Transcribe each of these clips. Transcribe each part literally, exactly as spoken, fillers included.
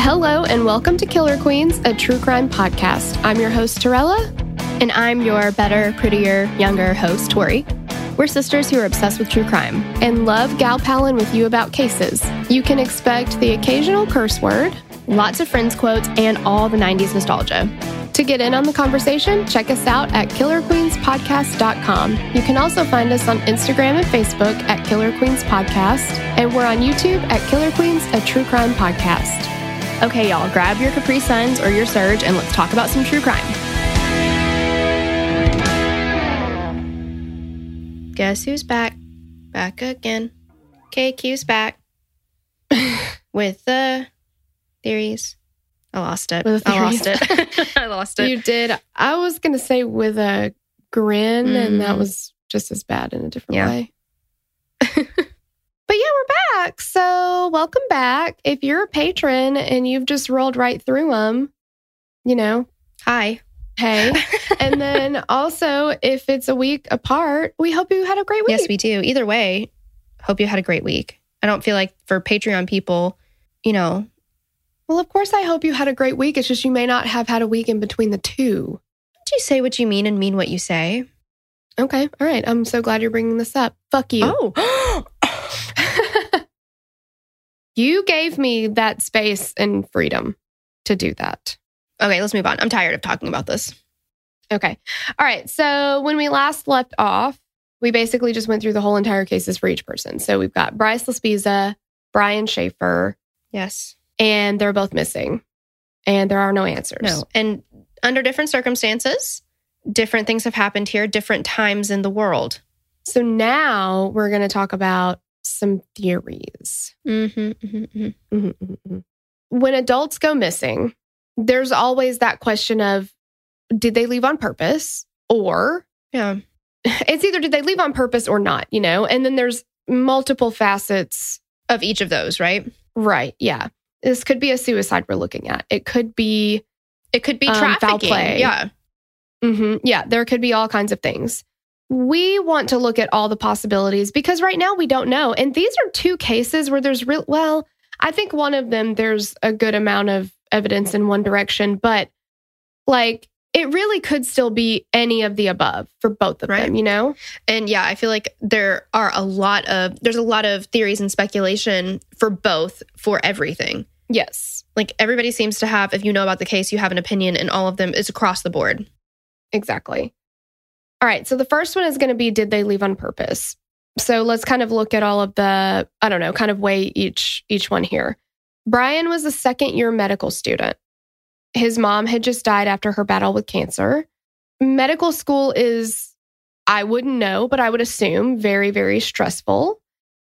Hello and welcome to Killer Queens, a true crime podcast. I'm your host, Torella. And I'm your better, prettier, younger host, Tori. We're sisters who are obsessed with true crime and love gal-palin with you about cases. You can expect the occasional curse word, lots of Friends quotes, and all the nineties nostalgia. To get in on the conversation, check us out at killer queens podcast dot com. You can also find us on Instagram and Facebook at Killer Queens Podcast, and we're on YouTube at Killer Queens, a true crime podcast. Okay, y'all, grab your Capri Suns or your Surge, and let's talk about some true crime. Guess who's back? Back again. K Q's back. With the theories. I lost it. I lost it. I lost it. You did. I was going to say with a grin, mm. and that was just as bad in a different yeah. way. But yeah, we're back. So welcome back. If you're a patron and you've just rolled right through them, you know. Hi. Hey. And then also, if it's a week apart, we hope you had a great week. Yes, we do. Either way, hope you had a great week. I don't feel like for Patreon people, you know. Well, of course, I hope you had a great week. It's just you may not have had a week in between the two. Don't you say what you mean and mean what you say? Okay. All right. I'm so glad you're bringing this up. Fuck you. Oh. You gave me that space and freedom to do that. Okay, let's move on. I'm tired of talking about this. Okay. All right. So when we last left off, we basically just went through the whole entire cases for each person. So we've got Bryce Laspiza, Brian Schaefer. Yes. And they're both missing. And there are no answers. No. And under different circumstances, different things have happened here, different times in the world. So now we're going to talk about some theories. Mm-hmm, mm-hmm, mm-hmm. Mm-hmm, mm-hmm. When adults go missing, there's always that question of, did they leave on purpose? Or yeah, it's either did they leave on purpose or not, you know? And then there's multiple facets of each of those, right? Right. Yeah. This could be a suicide we're looking at. It could be, it could be um, trafficking. Foul play. Yeah. Mm-hmm. Yeah. There could be all kinds of things. We want to look at all the possibilities because right now we don't know. And these are two cases where there's real, well, I think one of them, there's a good amount of evidence in one direction, but like it really could still be any of the above for both of right. them, you know? And yeah, I feel like there are a lot of, there's a lot of theories and speculation for both, for everything. Yes. Like everybody seems to have, if you know about the case, you have an opinion, and all of them is across the board. Exactly. All right. So the first one is going to be, did they leave on purpose? So let's kind of look at all of the, I don't know, kind of weigh each, each one here. Brian was a second year medical student. His mom had just died after her battle with cancer. Medical school is, I wouldn't know, but I would assume very, very stressful.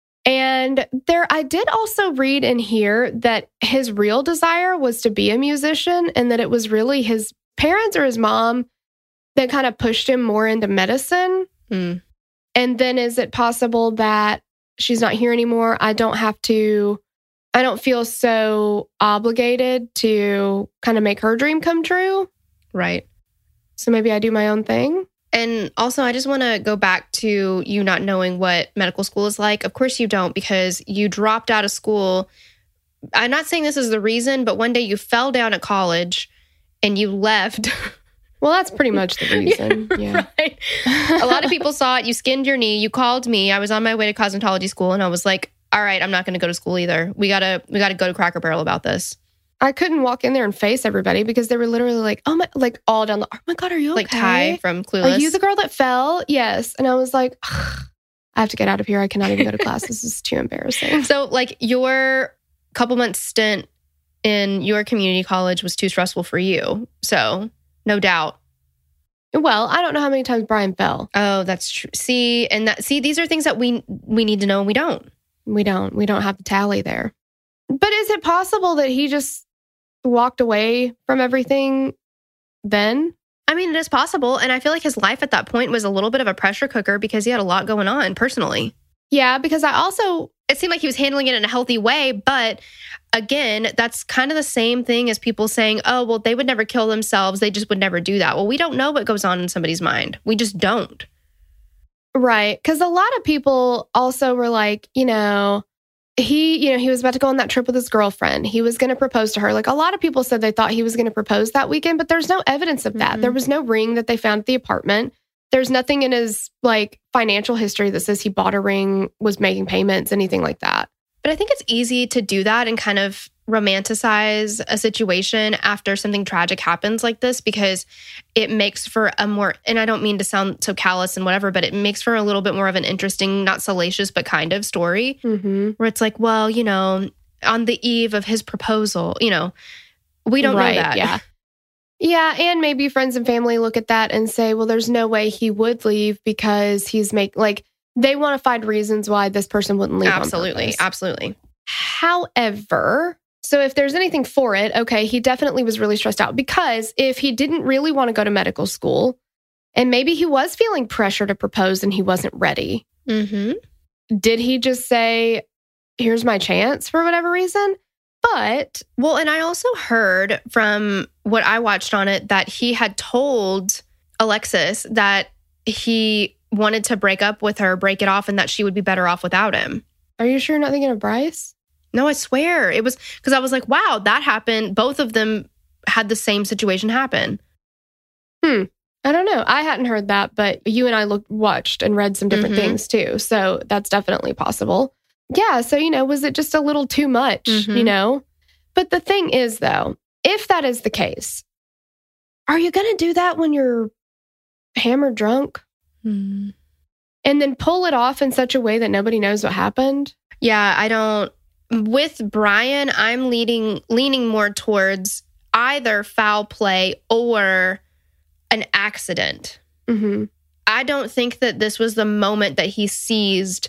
And there, I did also read and hear that his real desire was to be a musician and that it was really his parents or his mom that kind of pushed him more into medicine. Mm. And then is it possible that she's not here anymore? I don't have to, I don't feel so obligated to kind of make her dream come true. Right. So maybe I do my own thing. And also, I just want to go back to you not knowing what medical school is like. Of course you don't, because you dropped out of school. I'm not saying this is the reason, but one day you fell down at college and you left. Well, that's pretty much the reason. Yeah. Right. A lot of people saw it. You skinned your knee. You called me. I was on my way to cosmetology school and I was like, all right, I'm not going to go to school either. We got to we got to go to Cracker Barrel about this. I couldn't walk in there and face everybody because they were literally like, oh my, like all down the, oh my God, are you okay? Like Ty from Clueless. Are you the girl that fell? Yes. And I was like, I have to get out of here. I cannot even go to class. This is too embarrassing. So like your couple months stint in your community college was too stressful for you. So no doubt. Well, I don't know how many times Brian fell. Oh, that's true. See, and that, see, these are things that we we need to know and we don't. We don't. We don't have the tally there. But is it possible that he just walked away from everything then? I mean, it is possible. And I feel like his life at that point was a little bit of a pressure cooker because he had a lot going on personally. Yeah, because I also... It seemed like he was handling it in a healthy way. But again, that's kind of the same thing as people saying, oh, well, they would never kill themselves. They just would never do that. Well, we don't know what goes on in somebody's mind. We just don't. Right. Because a lot of people also were like, you know, he, you know, he was about to go on that trip with his girlfriend. He was going to propose to her. Like a lot of people said they thought he was going to propose that weekend, but there's no evidence of that. Mm-hmm. There was no ring that they found at the apartment. There's nothing in his like financial history that says he bought a ring, was making payments, anything like that. But I think it's easy to do that and kind of romanticize a situation after something tragic happens like this, because it makes for a more, and I don't mean to sound so callous and whatever, but it makes for a little bit more of an interesting, not salacious, but kind of story, mm-hmm. where it's like, well, you know, on the eve of his proposal, you know, we don't right, know that. Yeah. Yeah, and maybe friends and family look at that and say, well, there's no way he would leave because he's make like they want to find reasons why this person wouldn't leave. Absolutely, absolutely. However, so if there's anything for it, okay, he definitely was really stressed out, because if he didn't really want to go to medical school and maybe he was feeling pressure to propose and he wasn't ready, mm-hmm. did he just say, here's my chance for whatever reason? But, well, and I also heard from what I watched on it that he had told Alexis that he wanted to break up with her, break it off, and that she would be better off without him. Are you sure you're not thinking of Bryce? No, I swear. It was because I was like, wow, that happened. Both of them had the same situation happen. Hmm. I don't know. I hadn't heard that, but you and I looked, watched and read some different mm-hmm. things too. So that's definitely possible. Yeah. So, you know, was it just a little too much, mm-hmm. you know? But the thing is, though, if that is the case, are you going to do that when you're hammered drunk? Mm. And then pull it off in such a way that nobody knows what happened? Yeah, I don't. With Brian, I'm leading, leaning more towards either foul play or an accident. Mm-hmm. I don't think that this was the moment that he seized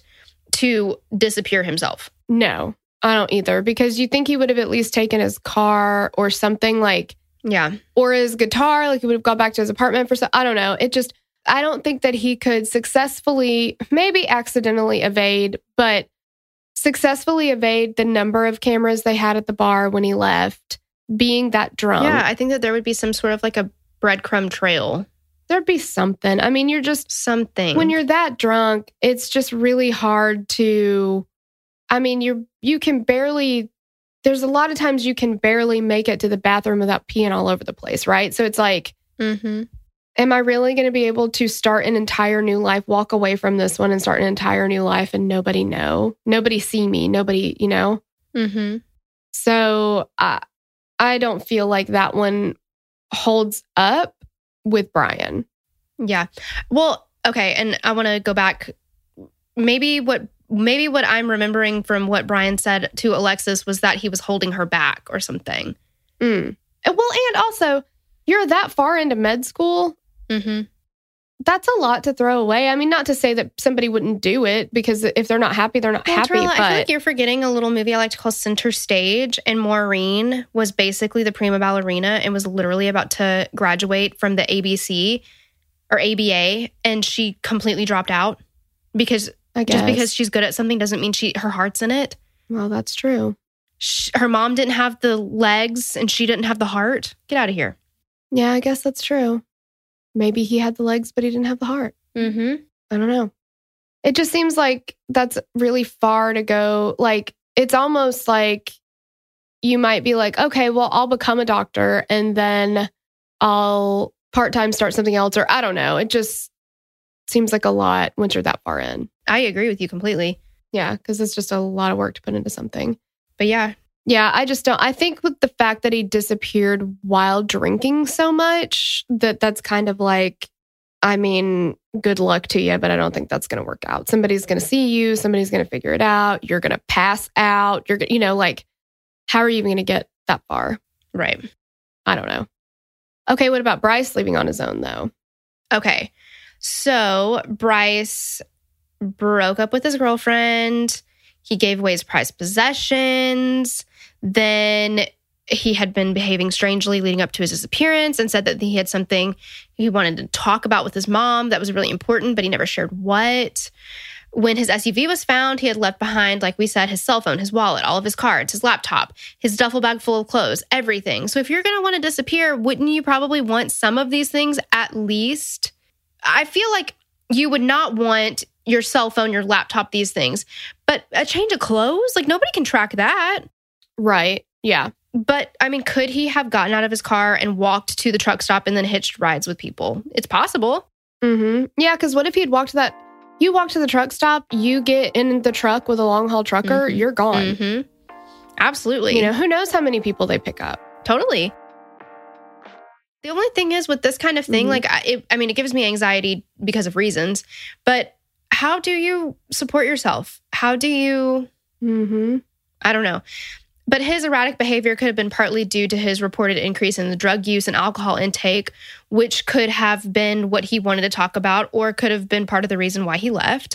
to disappear himself. No, I don't either, because you think he would have at least taken his car or something like, yeah, or his guitar, like he would have gone back to his apartment for some, I don't know. It just, I don't think that he could successfully, maybe accidentally evade, but successfully evade the number of cameras they had at the bar when he left, being that drunk. Yeah, I think that there would be some sort of like a breadcrumb trail. There'd be something. I mean, you're just... Something. When you're that drunk, it's just really hard to... I mean, you're you can barely... There's a lot of times you can barely make it to the bathroom without peeing all over the place, right? So it's like, mm-hmm. am I really going to be able to start an entire new life, walk away from this one and start an entire new life and nobody know? Nobody see me. Nobody, you know? Mm-hmm. So I, I don't feel like that one holds up with Brian. Yeah. Well, okay. And I want to go back. Maybe what maybe what I'm remembering from what Brian said to Alexis was that he was holding her back or something. Mm. Well, and also, you're that far into med school. Mm-hmm. That's a lot to throw away. I mean, not to say that somebody wouldn't do it, because if they're not happy, they're not well, happy. Tarla, but... I feel like you're forgetting a little movie I like to call Center Stage. And Maureen was basically the prima ballerina and was literally about to graduate from the A B C or A B A. And she completely dropped out because I guess. Just because she's good at something doesn't mean she her heart's in it. Well, that's true. She, her mom didn't have the legs and she didn't have the heart. Get out of here. Yeah, I guess that's true. Maybe he had the legs, but he didn't have the heart. Mm-hmm. I don't know. It just seems like that's really far to go. Like, it's almost like you might be like, okay, well, I'll become a doctor and then I'll part-time start something else. Or I don't know. It just seems like a lot once you're that far in. I agree with you completely. Yeah, because it's just a lot of work to put into something. But yeah. Yeah, I just don't. I think with the fact that he disappeared while drinking so much, that that's kind of like, I mean, good luck to you, but I don't think that's going to work out. Somebody's going to see you. Somebody's going to figure it out. You're going to pass out. You're, you know, like, how are you even going to get that far? Right. I don't know. Okay, what about Bryce leaving on his own, though? Okay. So Bryce broke up with his girlfriend. He gave away his prized possessions. Then he had been behaving strangely leading up to his disappearance and said that he had something he wanted to talk about with his mom that was really important, but he never shared what. When his S U V was found, he had left behind, like we said, his cell phone, his wallet, all of his cards, his laptop, his duffel bag full of clothes, everything. So if you're going to want to disappear, wouldn't you probably want some of these things at least? I feel like you would not want your cell phone, your laptop, these things. But a change of clothes, like nobody can track that. Right. Yeah. But I mean, could he have gotten out of his car and walked to the truck stop and then hitched rides with people? It's possible. Mm-hmm. Yeah, because what if he'd walked to that? You walk to the truck stop, you get in the truck with a long haul trucker, Mm-hmm. you're gone. Mm-hmm. Absolutely. You know, who knows how many people they pick up? Totally. The only thing is with this kind of thing, Mhm. like, I, it, I mean, it gives me anxiety because of reasons, but how do you support yourself? How do you, Mm-hmm. I don't know. But his erratic behavior could have been partly due to his reported increase in the drug use and alcohol intake, which could have been what he wanted to talk about, or could have been part of the reason why he left.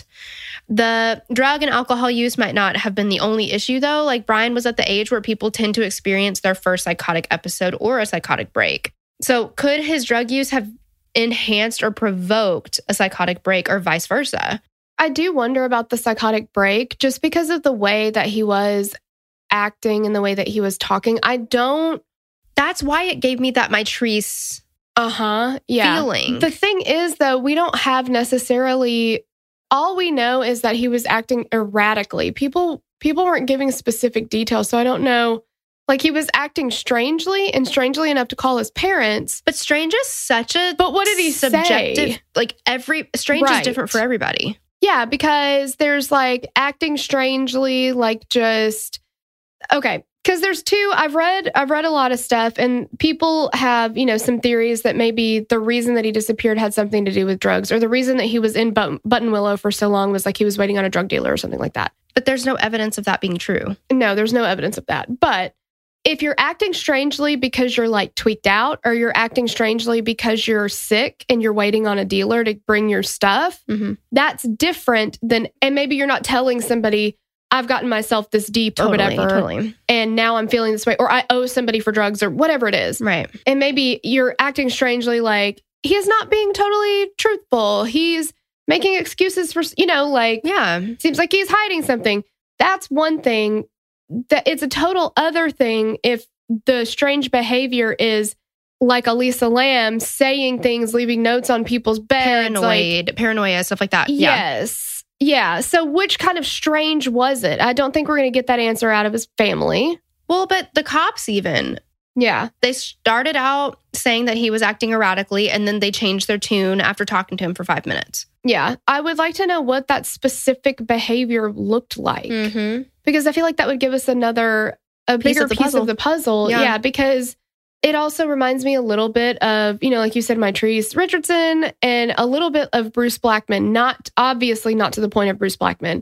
The drug and alcohol use might not have been the only issue, though. Like, Brian was at the age where people tend to experience their first psychotic episode or a psychotic break. So could his drug use have enhanced or provoked a psychotic break, or vice versa? I do wonder about the psychotic break just because of the way that he was acting and the way that he was talking. I don't. That's why it gave me that Mitrice Uh-huh. Yeah. feeling. The thing is, though, we don't have necessarily. All we know is that he was acting erratically. People people weren't giving specific details, so I don't know. Like, he was acting strangely and strangely enough to call his parents. But strange is such a But what did he subjective, say? like every strange is Right. different for everybody. Yeah, because there's like acting strangely, like just okay. Because there's two. I've read I've read a lot of stuff, and people have, you know, some theories that maybe the reason that he disappeared had something to do with drugs, or the reason that he was in But- Buttonwillow for so long was like he was waiting on a drug dealer or something like that. But there's no evidence of that being true. No, there's no evidence of that. But if you're acting strangely because you're like tweaked out, or you're acting strangely because you're sick and you're waiting on a dealer to bring your stuff, Mm-hmm. that's different than, and maybe you're not telling somebody, I've gotten myself this deep Totally, or whatever, totally. and now I'm feeling this way, or I owe somebody for drugs or whatever it is. Right. And maybe you're acting strangely like he's not being totally truthful. He's making excuses for, you know, like, Yeah. seems like he's hiding something. That's one thing. That it's a total other thing if the strange behavior is like Elisa Lam saying things, leaving notes on people's beds. Paranoid, like, paranoia, stuff like that. Yeah. yes. Yeah. So which kind of strange was it? I don't think we're going to get that answer out of his family. Well, but the cops even, Yeah. they started out saying that he was acting erratically, and then they changed their tune after talking to him for five minutes. Yeah. I would like to know what that specific behavior looked like. Mm-hmm. Because I feel like that would give us another, a Piece bigger of the piece puzzle. of the puzzle. Yeah. Yeah. Because it also reminds me a little bit of, you know, like you said, Mitrice Richardson, and a little bit of Bruce Blackman. Not obviously not to the point of Bruce Blackman,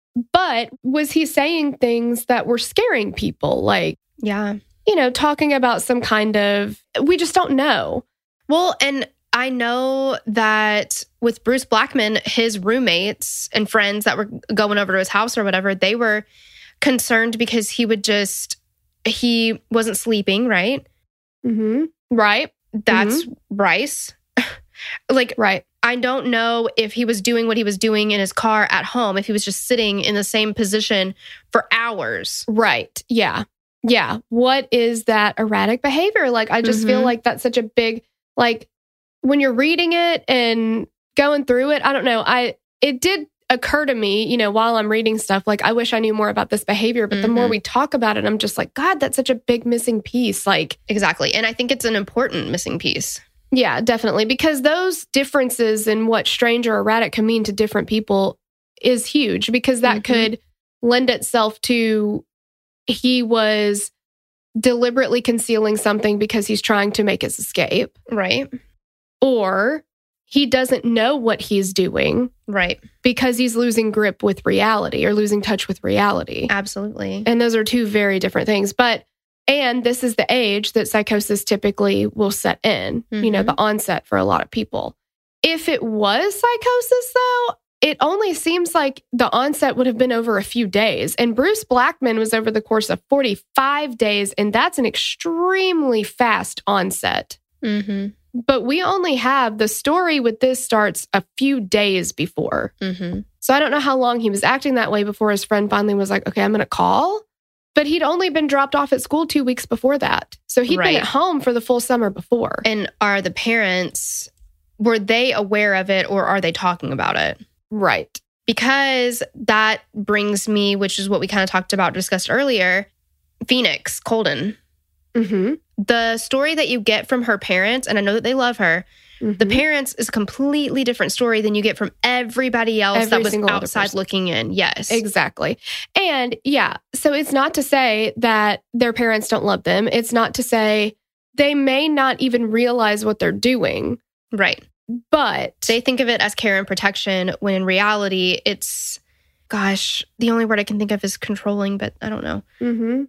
but was he saying things that were scaring people? Like, Yeah. you know, talking about some kind of, we just don't know. Well, and I know that with Bruce Blackman, his roommates and friends that were going over to his house or whatever, they were concerned because he would just, he wasn't sleeping, right? Mm-hmm. Right. That's Bryce. Like, Right. I don't know if he was doing what he was doing in his car at home, if he was just sitting in the same position for hours. Right. Yeah. Yeah. What is that erratic behavior? Like, I just feel Mhm. like that's such a big, like, when you're reading it and going through it, I don't know. I, it did occur to me, you know, while I'm reading stuff, like, I wish I knew more about this behavior, but the more Mhm. we talk about it, I'm just like, God, that's such a big missing piece. Like, Exactly. And I think it's an important missing piece. yeah, definitely. Because those differences in what strange or erratic can mean to different people is huge, because that Mhm. could lend itself to he was deliberately concealing something because he's trying to make his escape, Right. or he doesn't know what he's doing Right. because he's losing grip with reality or losing touch with reality. Absolutely. And those are two very different things. But, and this is the age that psychosis typically will set in, you know, Mhm. the onset for a lot of people. If it was psychosis, though, it only seems like the onset would have been over a few days. And Bruce Blackman was over the course of forty-five days, and that's an extremely fast onset. Mm-hmm. But we only have the story with this starts a few days before. Mm-hmm. So I don't know how long he was acting that way before his friend finally was like, okay, I'm going to call. But he'd only been dropped off at school two weeks before that. So he'd Right. been at home for the full summer before. And are the parents, were they aware of it, or are they talking about it? Right. Because that brings me, which is what we kind of talked about, discussed earlier, Phoenix, Colden. Mm-hmm. The story that you get from her parents, and I know that they love her, mm-hmm. the parents is a completely different story than you get from everybody else Every that was outside looking in. Yes. Exactly. And yeah, so it's not to say that their parents don't love them. It's not to say they may not even realize what they're doing. Right. But they think of it as care and protection when in reality it's, gosh, the only word I can think of is controlling, but I don't know. Mm-hmm.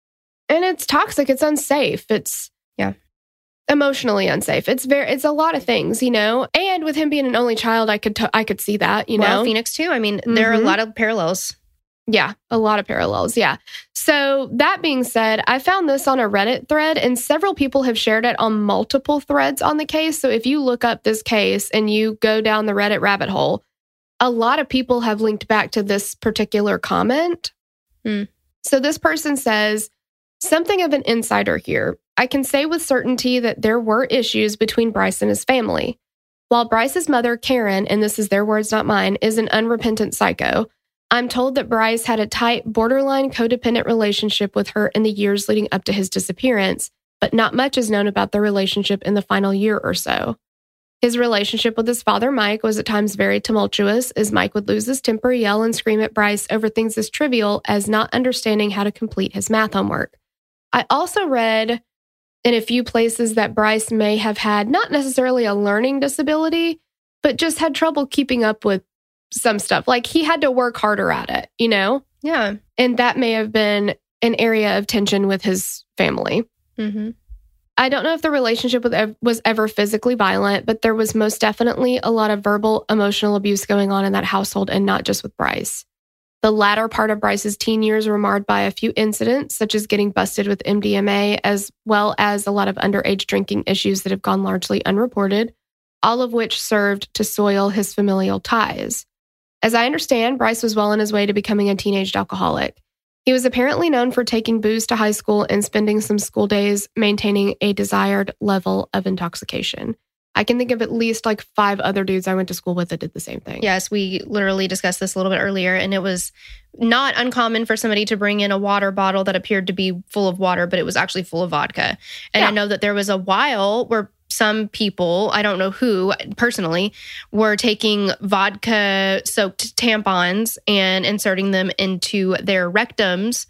And it's toxic. It's unsafe. It's yeah, emotionally unsafe. It's very, it's a lot of things, you know. And with him being an only child, I could, t- I could see that, you well, know. Phoenix too. I mean, mm-hmm. there are a lot of parallels. Yeah, a lot of parallels. Yeah. So that being said, I found this on a Reddit thread and several people have shared it on multiple threads on the case. So if you look up this case and you go down the Reddit rabbit hole, a lot of people have linked back to this particular comment. Mm. So this person says, something of an insider here. I can say with certainty that there were issues between Bryce and his family. While Bryce's mother, Karen, and this is their words, not mine, is an unrepentant psycho, I'm told that Bryce had a tight, borderline codependent relationship with her in the years leading up to his disappearance, but not much is known about their relationship in the final year or so. His relationship with his father, Mike, was at times very tumultuous, as Mike would lose his temper, yell, and scream at Bryce over things as trivial as not understanding how to complete his math homework. I also read in a few places that Bryce may have had not necessarily a learning disability, but just had trouble keeping up with some stuff. Like he had to work harder at it, you know? Yeah. And that may have been an area of tension with his family. Mm-hmm. I don't know if the relationship with, was ever physically violent, but there was most definitely a lot of verbal, emotional abuse going on in that household and not just with Bryce. The latter part of Bryce's teen years were marred by a few incidents, such as getting busted with M D M A, as well as a lot of underage drinking issues that have gone largely unreported, all of which served to soil his familial ties. As I understand, Bryce was well on his way to becoming a teenage alcoholic. He was apparently known for taking booze to high school and spending some school days maintaining a desired level of intoxication. I can think of at least like five other dudes I went to school with that did the same thing. Yes, we literally discussed this a little bit earlier, and it was not uncommon for somebody to bring in a water bottle that appeared to be full of water, but it was actually full of vodka. And yeah. I know that there was a while where some people, I don't know who personally, were taking vodka-soaked tampons and inserting them into their rectums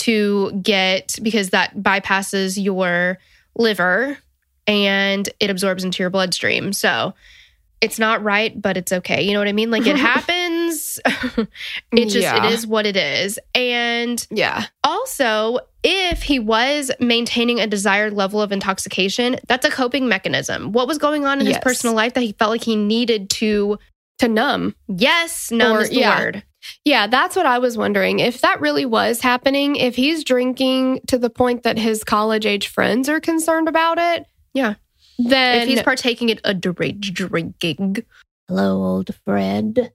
to get, because that bypasses your liver and it absorbs into your bloodstream. So it's not right, but it's okay. You know what I mean? Like it happens. It just, yeah. it is what it is. And yeah. Also, if he was maintaining a desired level of intoxication, that's a coping mechanism. What was going on in yes. his personal life that he felt like he needed to... To numb. Yes, numb or, is the yeah. word. Yeah, that's what I was wondering. If that really was happening, if he's drinking to the point that his college-age friends are concerned about it... Yeah. Then if he's partaking in underage drinking. Hello, old friend.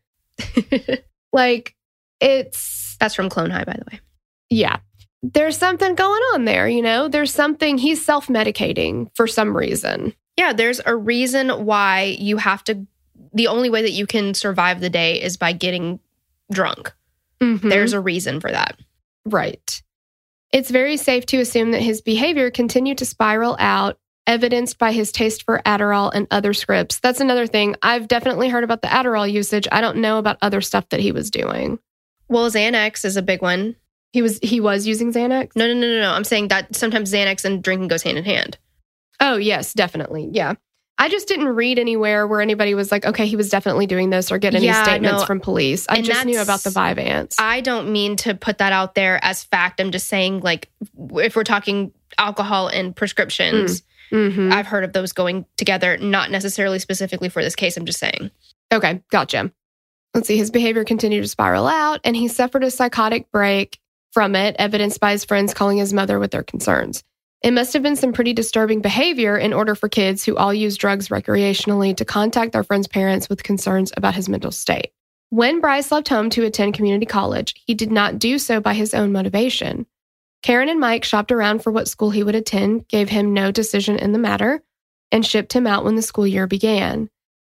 Like, it's... That's from Clone High, by the way. Yeah. There's something going on there, you know? There's something... He's self-medicating for some reason. Yeah, there's a reason why you have to... The only way that you can survive the day is by getting drunk. Mm-hmm. There's a reason for that. Right. It's very safe to assume that his behavior continued to spiral out, evidenced by his taste for Adderall and other scripts. That's another thing. I've definitely heard about the Adderall usage. I don't know about other stuff that he was doing. Well, Xanax is a big one. He was he was using Xanax? No, no, no, no, no. I'm saying that sometimes Xanax and drinking goes hand in hand. Oh, yes, definitely. Yeah. I just didn't read anywhere where anybody was like, okay, he was definitely doing this or get any yeah, statements no. from police. I and just knew about the Vyvanse. I don't mean to put that out there as fact. I'm just saying, like, if we're talking alcohol and prescriptions... Mm. Mm-hmm. I've heard of those going together, not necessarily specifically for this case. I'm just saying. Okay, gotcha. Let's see. His behavior continued to spiral out, and he suffered a psychotic break from it, evidenced by his friends calling his mother with their concerns. It must have been some pretty disturbing behavior in order for kids who all use drugs recreationally to contact their friends' parents with concerns about his mental state. When Bryce left home to attend community college, he did not do so by his own motivation. Karen and Mike shopped around for what school he would attend, gave him no decision in the matter, and shipped him out when the school year began.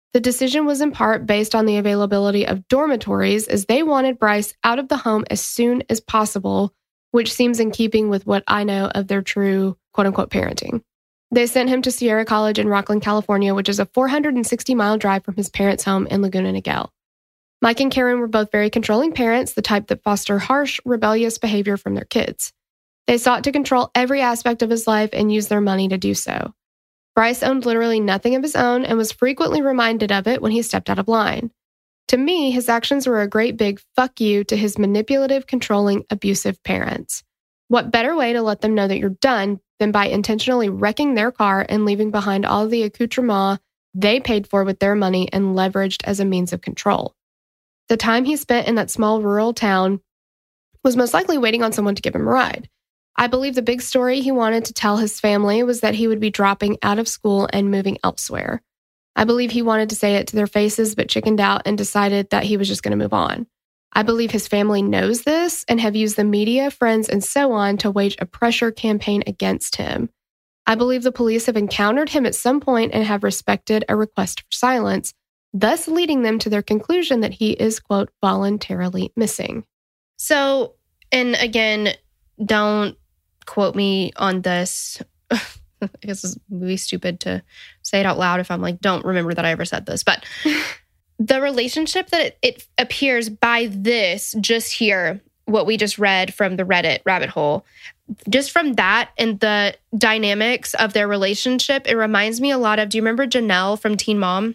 The decision was in part based on the availability of dormitories, as they wanted Bryce out of the home as soon as possible, which seems in keeping with what I know of their true quote-unquote parenting. They sent him to Sierra College in Rocklin, California, which is a four hundred sixty mile drive from his parents' home in Laguna Niguel. Mike and Karen were both very controlling parents, the type that foster harsh, rebellious behavior from their kids. They sought to control every aspect of his life and use their money to do so. Bryce owned literally nothing of his own and was frequently reminded of it when he stepped out of line. To me, his actions were a great big fuck you to his manipulative, controlling, abusive parents. What better way to let them know that you're done than by intentionally wrecking their car and leaving behind all the accoutrements they paid for with their money and leveraged as a means of control. The time he spent in that small rural town was most likely waiting on someone to give him a ride. I believe the big story he wanted to tell his family was that he would be dropping out of school and moving elsewhere. I believe he wanted to say it to their faces, but chickened out and decided that he was just going to move on. I believe his family knows this and have used the media, friends, and so on to wage a pressure campaign against him. I believe the police have encountered him at some point and have respected a request for silence, thus leading them to their conclusion that he is, quote, voluntarily missing. So, and again, don't quote me on this. I guess it's really stupid to say it out loud if I'm like, don't remember that I ever said this. But the relationship that it, it appears by this, just here, what we just read from the Reddit rabbit hole, just from that and the dynamics of their relationship, it reminds me a lot of, do you remember Janelle from Teen Mom?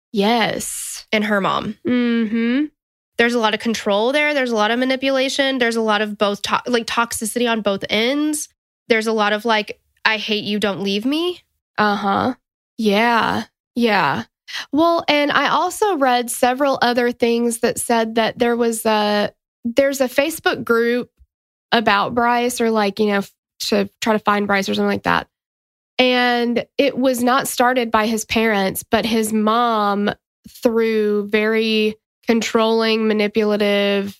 Yes. And her mom. Mm-hmm. There's a lot of control there. There's a lot of manipulation. There's a lot of both to- like toxicity on both ends. There's a lot of like, I hate you, don't leave me. Uh-huh. Yeah. Yeah. Well, and I also read several other things that said that there was a, there's a Facebook group about Bryce, or like, you know, to try to find Bryce or something like that. And it was not started by his parents, but his mom, through very controlling, manipulative,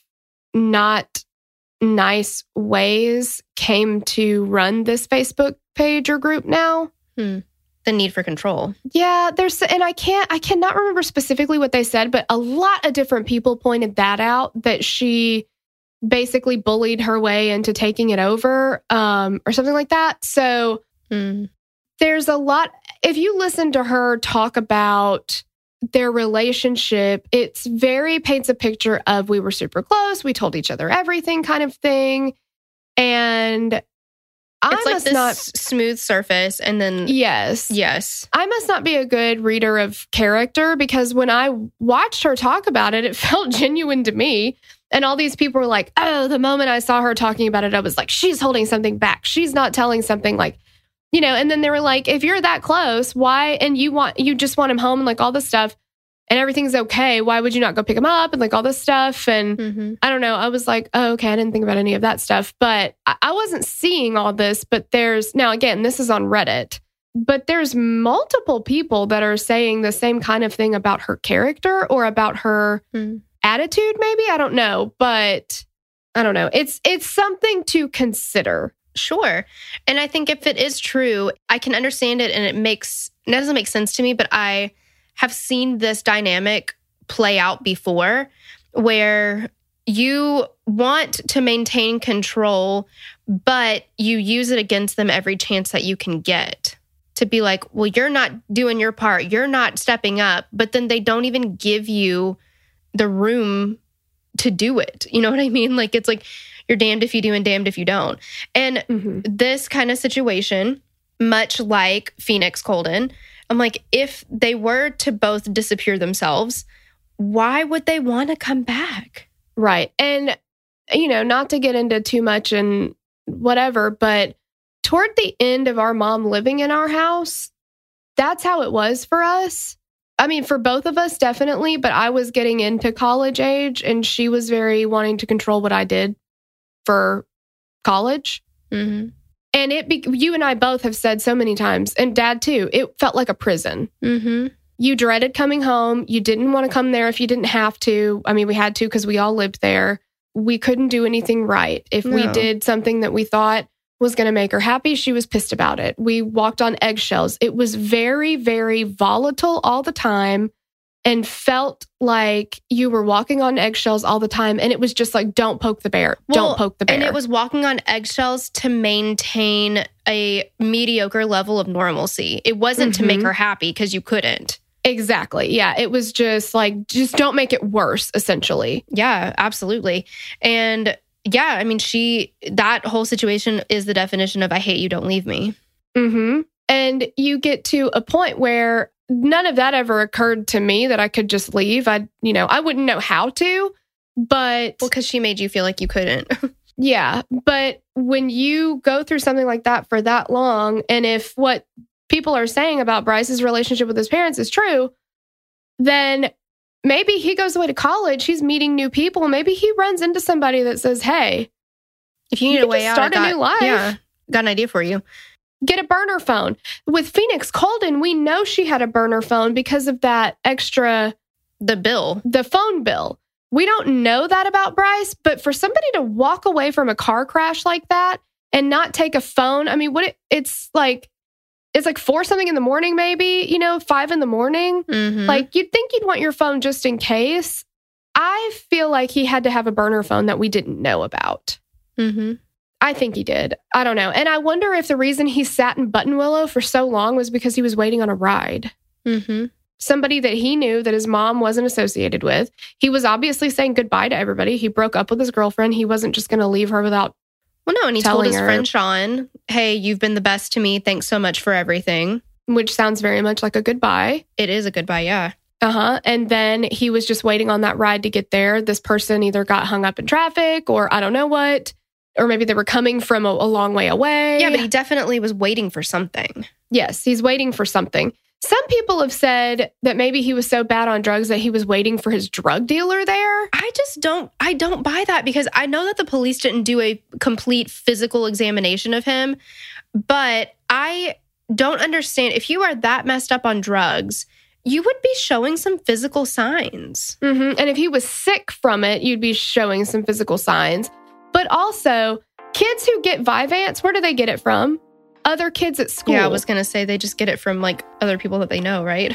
not nice ways, came to run this Facebook page or group now. Hmm. The need for control. Yeah, there's, and I can't, I cannot remember specifically what they said, but a lot of different people pointed that out, that she basically bullied her way into taking it over, um, or something like that. So hmm. there's a lot, if you listen to her talk about their relationship, it's very paints a picture of we were super close, we told each other everything kind of thing. And I it's like must this not smooth surface, and then yes, yes, I must not be a good reader of character, because when I watched her talk about it, it felt genuine to me. And all these people were like, "Oh, the moment I saw her talking about it, I was like, she's holding something back. She's not telling something like, you know." And then they were like, "If you're that close, why? And you want you just want him home and like all this stuff, and everything's okay. Why would you not go pick him up and like all this stuff?" And mm-hmm. I don't know. I was like, oh, okay, I didn't think about any of that stuff. But I, I wasn't seeing all this. But there's, now again, this is on Reddit, but there's multiple people that are saying the same kind of thing about her character or about her mm. attitude, maybe. I don't know. But I don't know. It's it's something to consider. Sure. And I think if it is true, I can understand it, and it makes, it doesn't make sense to me, but I have seen this dynamic play out before, where you want to maintain control, but you use it against them every chance that you can get, to be like, well, you're not doing your part, you're not stepping up, but then they don't even give you the room to do it. You know what I mean? Like, it's like, you're damned if you do and damned if you don't. And Mm-hmm. this kind of situation, much like Phoenix Colden, I'm like, if they were to both disappear themselves, why would they want to come back? Right. And, you know, not to get into too much and whatever, but toward the end of our mom living in our house, that's how it was for us. I mean, for both of us, definitely. But I was getting into college age, and she was very wanting to control what I did for college. Mm-hmm. And it, be- you and I both have said so many times, and Dad too, it felt like a prison. Mm-hmm. You dreaded coming home. You didn't want to come there if you didn't have to. I mean, we had to because we all lived there. We couldn't do anything right. If No. we did something that we thought was going to make her happy, she was pissed about it. We walked on eggshells. It was very, very volatile all the time. and felt like you were walking on eggshells all the time. And it was just like, don't poke the bear. Well, don't poke the bear. And it was walking on eggshells to maintain a mediocre level of normalcy. It wasn't mm-hmm. to make her happy because you couldn't. Exactly. Yeah. It was just like, just don't make it worse, essentially. Yeah, absolutely. And yeah, I mean, she, that whole situation is the definition of I hate you, don't leave me. Mm-hmm. And you get to a point where none of that ever occurred to me that I could just leave. I, you know, I wouldn't know how to, but... Well, because she made you feel like you couldn't. Yeah. But when you go through something like that for that long, and if what people are saying about Bryce's relationship with his parents is true, then maybe he goes away to college, he's meeting new people, maybe he runs into somebody that says, hey, if you need you a way out, start got, a new life. Yeah, got an idea for you. Get a burner phone. With Phoenix Colden, we know she had a burner phone because of that extra... The bill. The phone bill. We don't know that about Bryce, but for somebody to walk away from a car crash like that and not take a phone, I mean, what it, it's like, it's like four something in the morning, maybe, you know, five in the morning. Mm-hmm. Like, you'd think you'd want your phone just in case. I feel like he had to have a burner phone that we didn't know about. Mm-hmm. I think he did. I don't know. And I wonder if the reason he sat in Buttonwillow for so long was because he was waiting on a ride. Mm-hmm. Somebody that he knew that his mom wasn't associated with. He was obviously saying goodbye to everybody. He broke up with his girlfriend. He wasn't just going to leave her without Well, no, and he told his her. friend Sean, hey, you've been the best to me. Thanks so much for everything. Which sounds very much like a goodbye. It is a goodbye, yeah. Uh-huh. And then he was just waiting on that ride to get there. This person either got hung up in traffic or I don't know what. Or maybe they were coming from a, a long way away. Yeah, but he definitely was waiting for something. Yes, he's waiting for something. Some people have said that maybe he was so bad on drugs that he was waiting for his drug dealer there. I just don't, I don't buy that because I know that the police didn't do a complete physical examination of him, but I don't understand. If you are that messed up on drugs, you would be showing some physical signs. Mm-hmm. And if he was sick from it, you'd be showing some physical signs. But also, kids who get Vyvanse, where do they get it from? Other kids at school. Yeah, I was going to say they just get it from like other people that they know, right?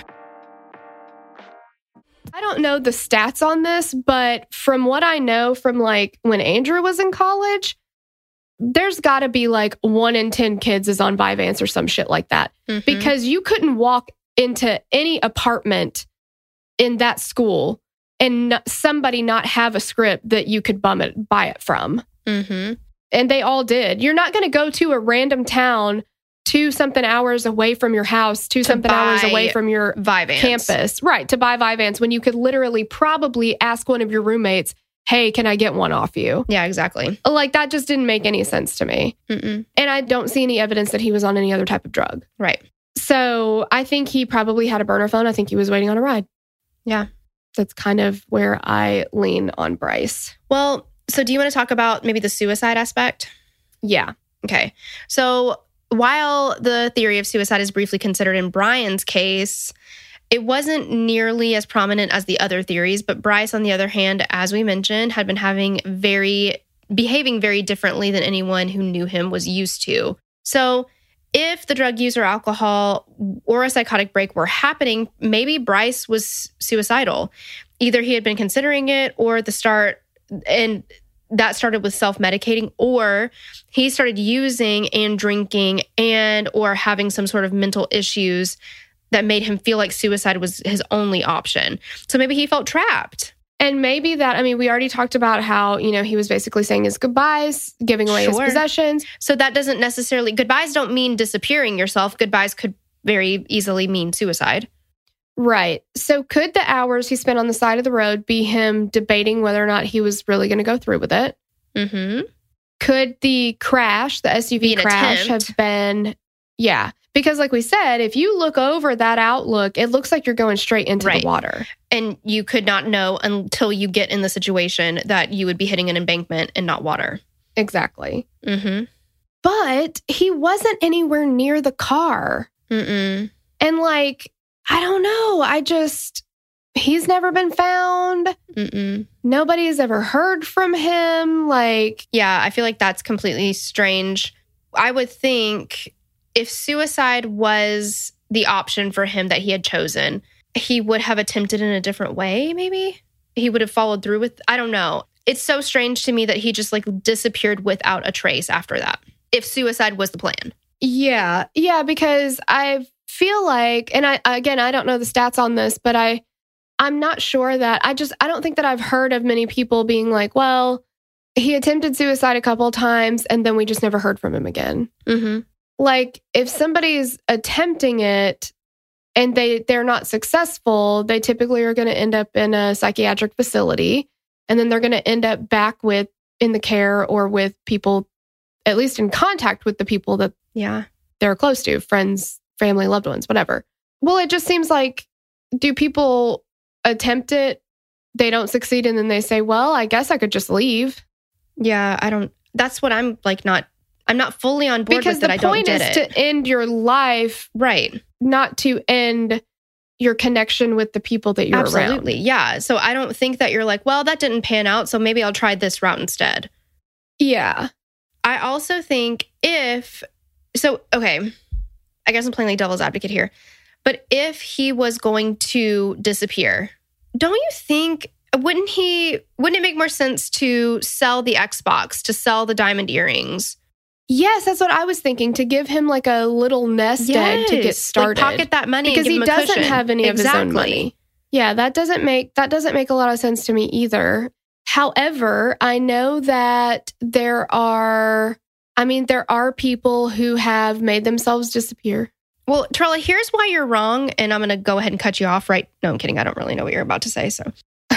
I don't know the stats on this, but from what I know from like when Andrew was in college, there's got to be like one in ten kids is on Vyvanse or some shit like that. Mm-hmm. Because you couldn't walk into any apartment in that school and n- somebody not have a script that you could bum it, buy it from. Mm-hmm. And they all did. You're not going to go to a random town two something hours away from your house, two To something hours away from your Vyvanse. campus. Right, to buy Vyvanse when you could literally probably ask one of your roommates, hey, can I get one off you? Yeah, exactly. Like, that just didn't make any sense to me. Mm-mm. And I don't see any evidence that he was on any other type of drug. Right. So I think he probably had a burner phone. I think he was waiting on a ride. Yeah. That's kind of where I lean on Bryce. Well, so do you want to talk about maybe the suicide aspect? Yeah. Okay. So while the theory of suicide is briefly considered in Brian's case, it wasn't nearly as prominent as the other theories. But Bryce, on the other hand, as we mentioned, had been having very, behaving very differently than anyone who knew him was used to. So if the drug use or alcohol or a psychotic break were happening, maybe Bryce was suicidal. Either he had been considering it or at the start, and that started with self-medicating, or he started using and drinking and or having some sort of mental issues that made him feel like suicide was his only option. So maybe he felt trapped. And maybe that, I mean, we already talked about how, you know, he was basically saying his goodbyes, giving away Sure. his possessions. So that doesn't necessarily, goodbyes don't mean disappearing yourself. Goodbyes could very easily mean suicide. Right. So could the hours he spent on the side of the road be him debating whether or not he was really going to go through with it? Mm-hmm. Could the crash, the S U V Be an crash, attempt. have been, yeah. Because like we said, if you look over that outlook, it looks like you're going straight into Right. the water. And you could not know until you get in the situation that you would be hitting an embankment and not water. Exactly. Mm-hmm. But he wasn't anywhere near the car. Mm-mm. And like, I don't know. I just, he's never been found. Mm-mm. Nobody has ever heard from him. Like, Yeah, I feel like that's completely strange. I would think if suicide was the option for him that he had chosen, he would have attempted in a different way, maybe. He would have followed through with, I don't know. It's so strange to me that he just like disappeared without a trace after that. If suicide was the plan. Yeah. Yeah, because I feel like, and I, again, I don't know the stats on this, but I, I'm not sure that I just, I don't think that I've heard of many people being like, well, he attempted suicide a couple of times and then we just never heard from him again. Mm-hmm. Like if somebody's attempting it and they, they're not successful, they typically are going to end up in a psychiatric facility. And then they're going to end up back with in the care or with people, at least in contact with the people that yeah they're close to, friends, family, loved ones, whatever. Well, it just seems like, do people attempt it, they don't succeed, and then they say, well, I guess I could just leave? Yeah, I don't, that's what I'm like not, I'm not fully on board because with that. I don't get it. Because the point is to end your life, right? Not to end your connection with the people that you're Absolutely, around. Absolutely, yeah. So I don't think that you're like, well, that didn't pan out, so maybe I'll try this route instead. Yeah. I also think if, so, okay, I guess I'm playing like devil's advocate here, but if he was going to disappear, don't you think, wouldn't he, wouldn't it make more sense to sell the Xbox, to sell the diamond earrings? Yes, that's what I was thinking, to give him like a little nest yes. egg to get started. Like pocket that money because and give he him a doesn't cushion. have any exactly. of his own money. Yeah, that doesn't make that doesn't make a lot of sense to me either. However, I know that there are, I mean, there are people who have made themselves disappear. Well, Torella, here's why you're wrong, and I'm going to go ahead and cut you off right. No, I'm kidding. I don't really know what you're about to say, so.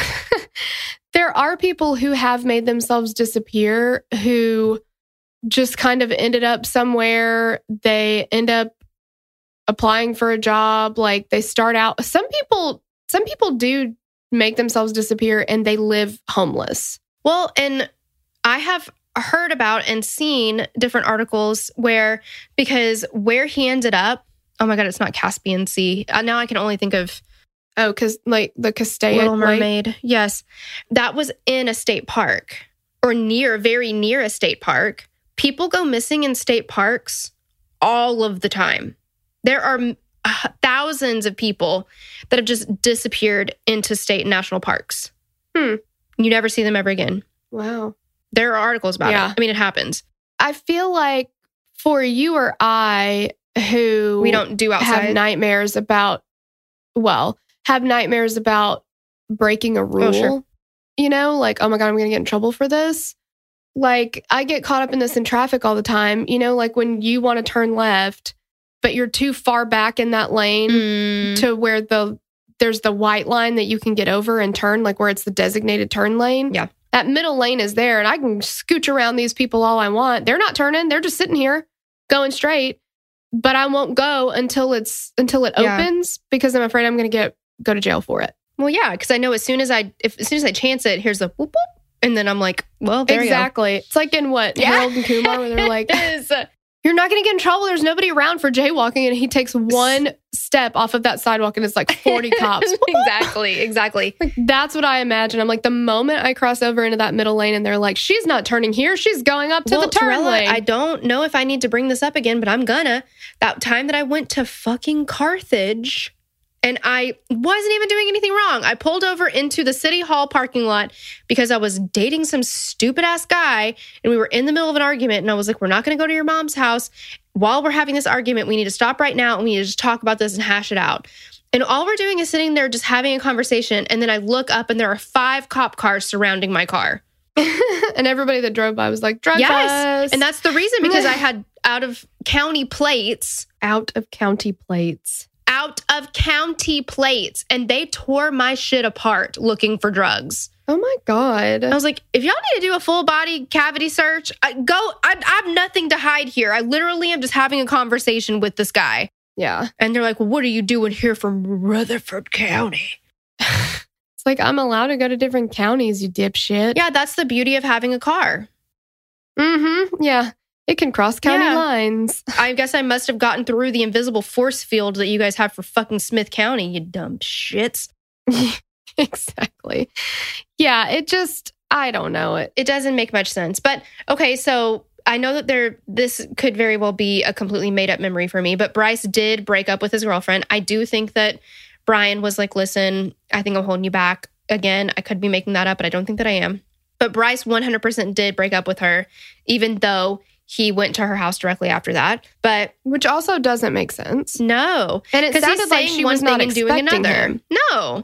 There are people who have made themselves disappear who just kind of ended up somewhere. They end up applying for a job. Like they start out, some people, some people do make themselves disappear and they live homeless. Well, and I have heard about and seen different articles where, because where he ended up, oh my God, it's not Caspian Sea. Uh, now I can only think of Oh, because like the Castaic Little Mermaid. Lake. Yes. That was in a state park or near, very near a state park. People go missing in state parks all of the time. There are uh, thousands of people that have just disappeared into state and national parks. Hmm. You never see them ever again. Wow. There are articles about Yeah. it. I mean, it happens. I feel like for you or I who We don't do outside. have nightmares about, well, have nightmares about breaking a rule, Oh, sure. you know, like, oh my God, I'm going to get in trouble for this. Like I get caught up in this in traffic all the time, you know, like when you want to turn left, but you're too far back in that lane Mm. to where the there's the white line that you can get over and turn, like where it's the designated turn lane. Yeah. That middle lane is there and I can scooch around these people all I want. They're not turning. They're just sitting here going straight, but I won't go until it's until it Yeah. opens because I'm afraid I'm going to get go to jail for it. Well, yeah, because I know as soon as I, if as soon as I chance it, here's the whoop whoop, and then I'm like, well, there Exactly. It's like in what Yeah. Harold and Kumar, where they're like, Yes. "You're not going to get in trouble. There's nobody around for jaywalking," and he takes one step off of that sidewalk, and it's like forty cops. exactly, exactly. Like that's what I imagine. I'm like, the moment I cross over into that middle lane, and they're like, "She's not turning here. She's going up to well, the turn Torella, lane." I don't know if I need to bring this up again, but I'm gonna. That time that I went to fucking Carthage. And I wasn't even doing anything wrong. I pulled over into the city hall parking lot because I was dating some stupid ass guy and we were in the middle of an argument. And I was like, we're not going to go to your mom's house while we're having this argument. We need to stop right now and we need to just talk about this and hash it out. And all we're doing is sitting there just having a conversation. And then I look up and there are five cop cars surrounding my car. And everybody that drove by was like, "Drug Yes. us." And that's the reason, because I had out of county plates. out of county plates. Out of county plates, and they tore my shit apart looking for drugs. Oh my God. I was like, if y'all need to do a full body cavity search, I go, I, I have nothing to hide here. I literally am just having a conversation with this guy. Yeah. And they're like, well, what are you doing here from Rutherford County? It's like, I'm allowed to go to different counties, you dipshit. Yeah, that's the beauty of having a car. Mm-hmm. Yeah. It can cross county Yeah. lines. I guess I must have gotten through the invisible force field that you guys have for fucking Smith County, you dumb shits. Exactly. Yeah, it just, I don't know it. It doesn't make much sense. But okay, so I know that there, this could very well be a completely made up memory for me, but Bryce did break up with his girlfriend. I do think that Brian was like, listen, I think I'm holding you back. Again, I could be making that up, but I don't think that I am. But Bryce one hundred percent did break up with her, even though he went to her house directly after that. But which also doesn't make sense. No. And it sounded like she was not expecting him. No.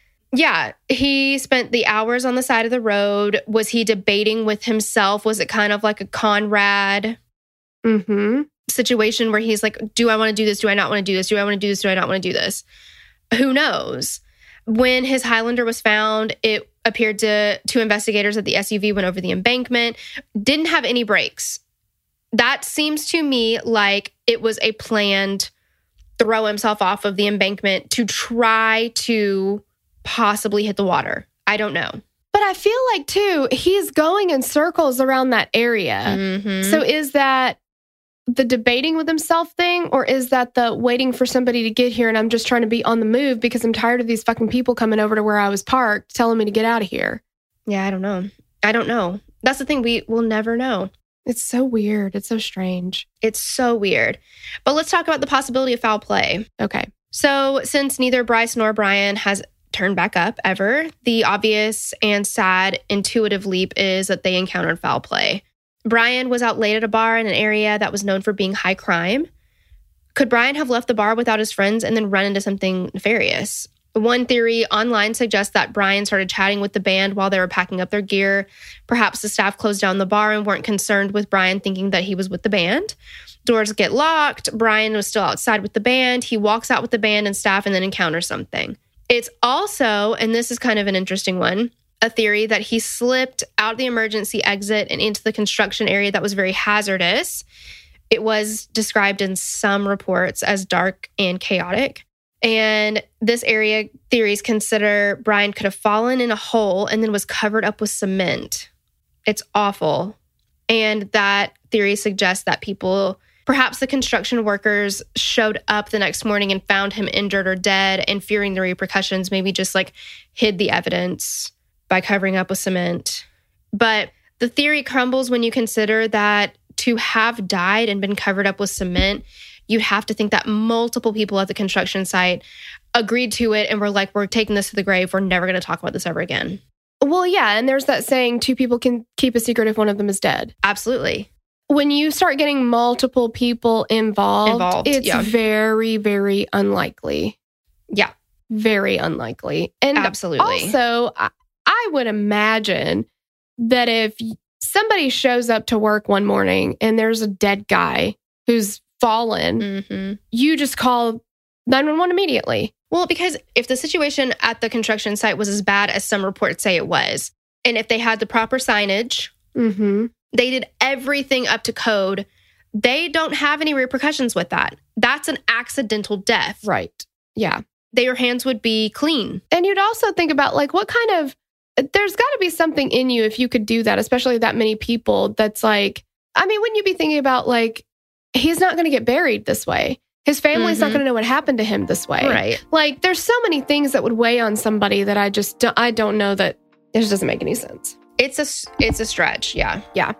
Yeah. He spent the hours on the side of the road. Was he debating with himself? Was it kind of like a Conrad mm-hmm. situation where he's like, do I want to do this? Do I not want to do this? Do I want to do this? Do I not want to do this? Who knows? When his Highlander was found, it appeared to two investigators that the S U V went over the embankment, didn't have any brakes. That seems to me like it was a planned throw himself off of the embankment to try to possibly hit the water. I don't know. But I feel like, too, he's going in circles around that area. Mm-hmm. So is that the debating with himself thing, or is that the waiting for somebody to get here and I'm just trying to be on the move because I'm tired of these fucking people coming over to where I was parked telling me to get out of here? Yeah, I don't know. I don't know. That's the thing. We will never know. It's so weird. It's so strange. It's so weird. But let's talk about the possibility of foul play. Okay. So since neither Bryce nor Brian has turned back up ever, the obvious and sad intuitive leap is that they encountered foul play. Brian was out late at a bar in an area that was known for being high crime. Could Brian have left the bar without his friends and then run into something nefarious? One theory online suggests that Brian started chatting with the band while they were packing up their gear. Perhaps the staff closed down the bar and weren't concerned with Brian thinking that he was with the band. Doors get locked. Brian was still outside with the band. He walks out with the band and staff and then encounters something. It's also, and this is kind of an interesting one, a theory that he slipped out the emergency exit and into the construction area that was very hazardous. It was described in some reports as dark and chaotic. And this area, theories consider Brian could have fallen in a hole and then was covered up with cement. It's awful. And that theory suggests that people, perhaps the construction workers, showed up the next morning and found him injured or dead, and fearing the repercussions, maybe just like hid the evidence by covering up with cement. But the theory crumbles when you consider that to have died and been covered up with cement, you'd have to think that multiple people at the construction site agreed to it and were like, we're taking this to the grave. We're never going to talk about this ever again. Well, yeah. And there's that saying, two people can keep a secret if one of them is dead. Absolutely. When you start getting multiple people involved, involved it's yeah. very, very unlikely. Yeah. Very unlikely. And absolutely. Also, I, I would imagine that if somebody shows up to work one morning and there's a dead guy who's fallen, mm-hmm. you just call nine one one immediately. Well, because if the situation at the construction site was as bad as some reports say it was, and if they had the proper signage, mm-hmm. they did everything up to code, they don't have any repercussions with that. That's an accidental death. Right. Yeah. Their hands would be clean. And you'd also think about, like, what kind of, there's got to be something in you if you could do that, especially that many people, that's like, I mean, wouldn't you be thinking about, like, he's not going to get buried this way. His family's mm-hmm. not going to know what happened to him this way. Right. Like, there's so many things that would weigh on somebody that I just, don't, I don't know that it just doesn't make any sense. It's a, it's a stretch. Yeah. Yeah.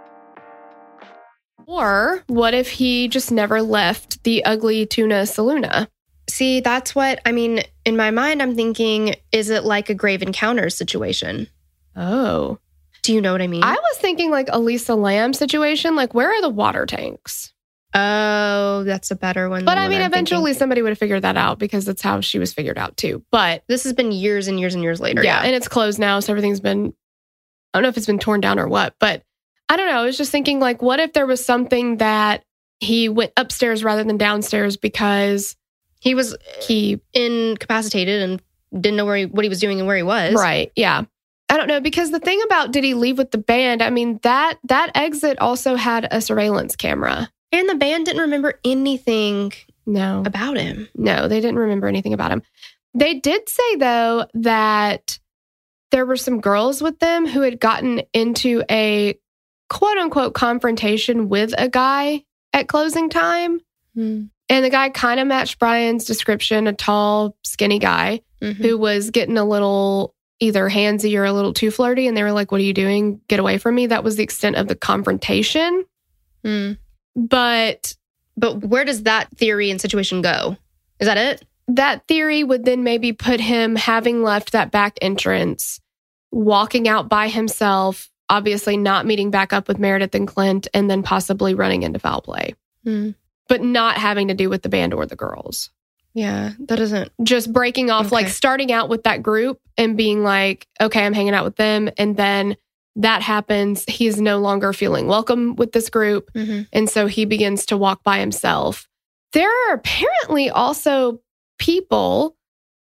Or what if he just never left the ugly tuna saloona? See, that's what, I mean, in my mind, I'm thinking, is it like a grave encounters situation? Oh. Do you know what I mean? I was thinking like a Lisa Lamb situation. Like, where are the water tanks? Oh, that's a better one. But I mean, eventually thinking. somebody would have figured that out because that's how she was figured out too. But this has been years and years and years later. Yeah, yeah. And it's closed now. So everything's been, I don't know if it's been torn down or what. But I don't know. I was just thinking, like, what if there was something that he went upstairs rather than downstairs because he was he incapacitated and didn't know where he, what he was doing and where he was. Right. Yeah. I don't know, because the thing about did he leave with the band? I mean, that that exit also had a surveillance camera. And the band didn't remember anything no. about him. No, they didn't remember anything about him. They did say, though, that there were some girls with them who had gotten into a quote-unquote confrontation with a guy at closing time. Hmm. And the guy kind of matched Brian's description, a tall, skinny guy mm-hmm. who was getting a little either handsy or a little too flirty. And they were like, what are you doing? Get away from me. That was the extent of the confrontation. Hmm. But but where does that theory and situation go? Is that it? that theory would then maybe put him having left that back entrance, walking out by himself, obviously not meeting back up with Meredith and Clint, and then possibly running into foul play. Mm. But not having to do with the band or the girls. Yeah, that doesn't... Just breaking off, okay. like starting out with that group and being like, okay, I'm hanging out with them. And then that happens. He's no longer feeling welcome with this group. Mm-hmm. And so he begins to walk by himself. There are apparently also people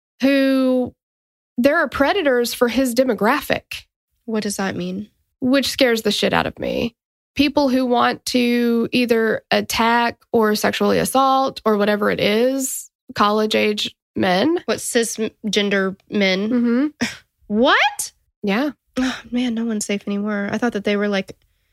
who, there are predators for his demographic. What does that mean? Which scares the shit out of me. People who want to either attack or sexually assault or whatever it is, college age men. What, cisgender men? Mm-hmm. What? Yeah. Oh, man, no one's safe anymore. I thought that they were like,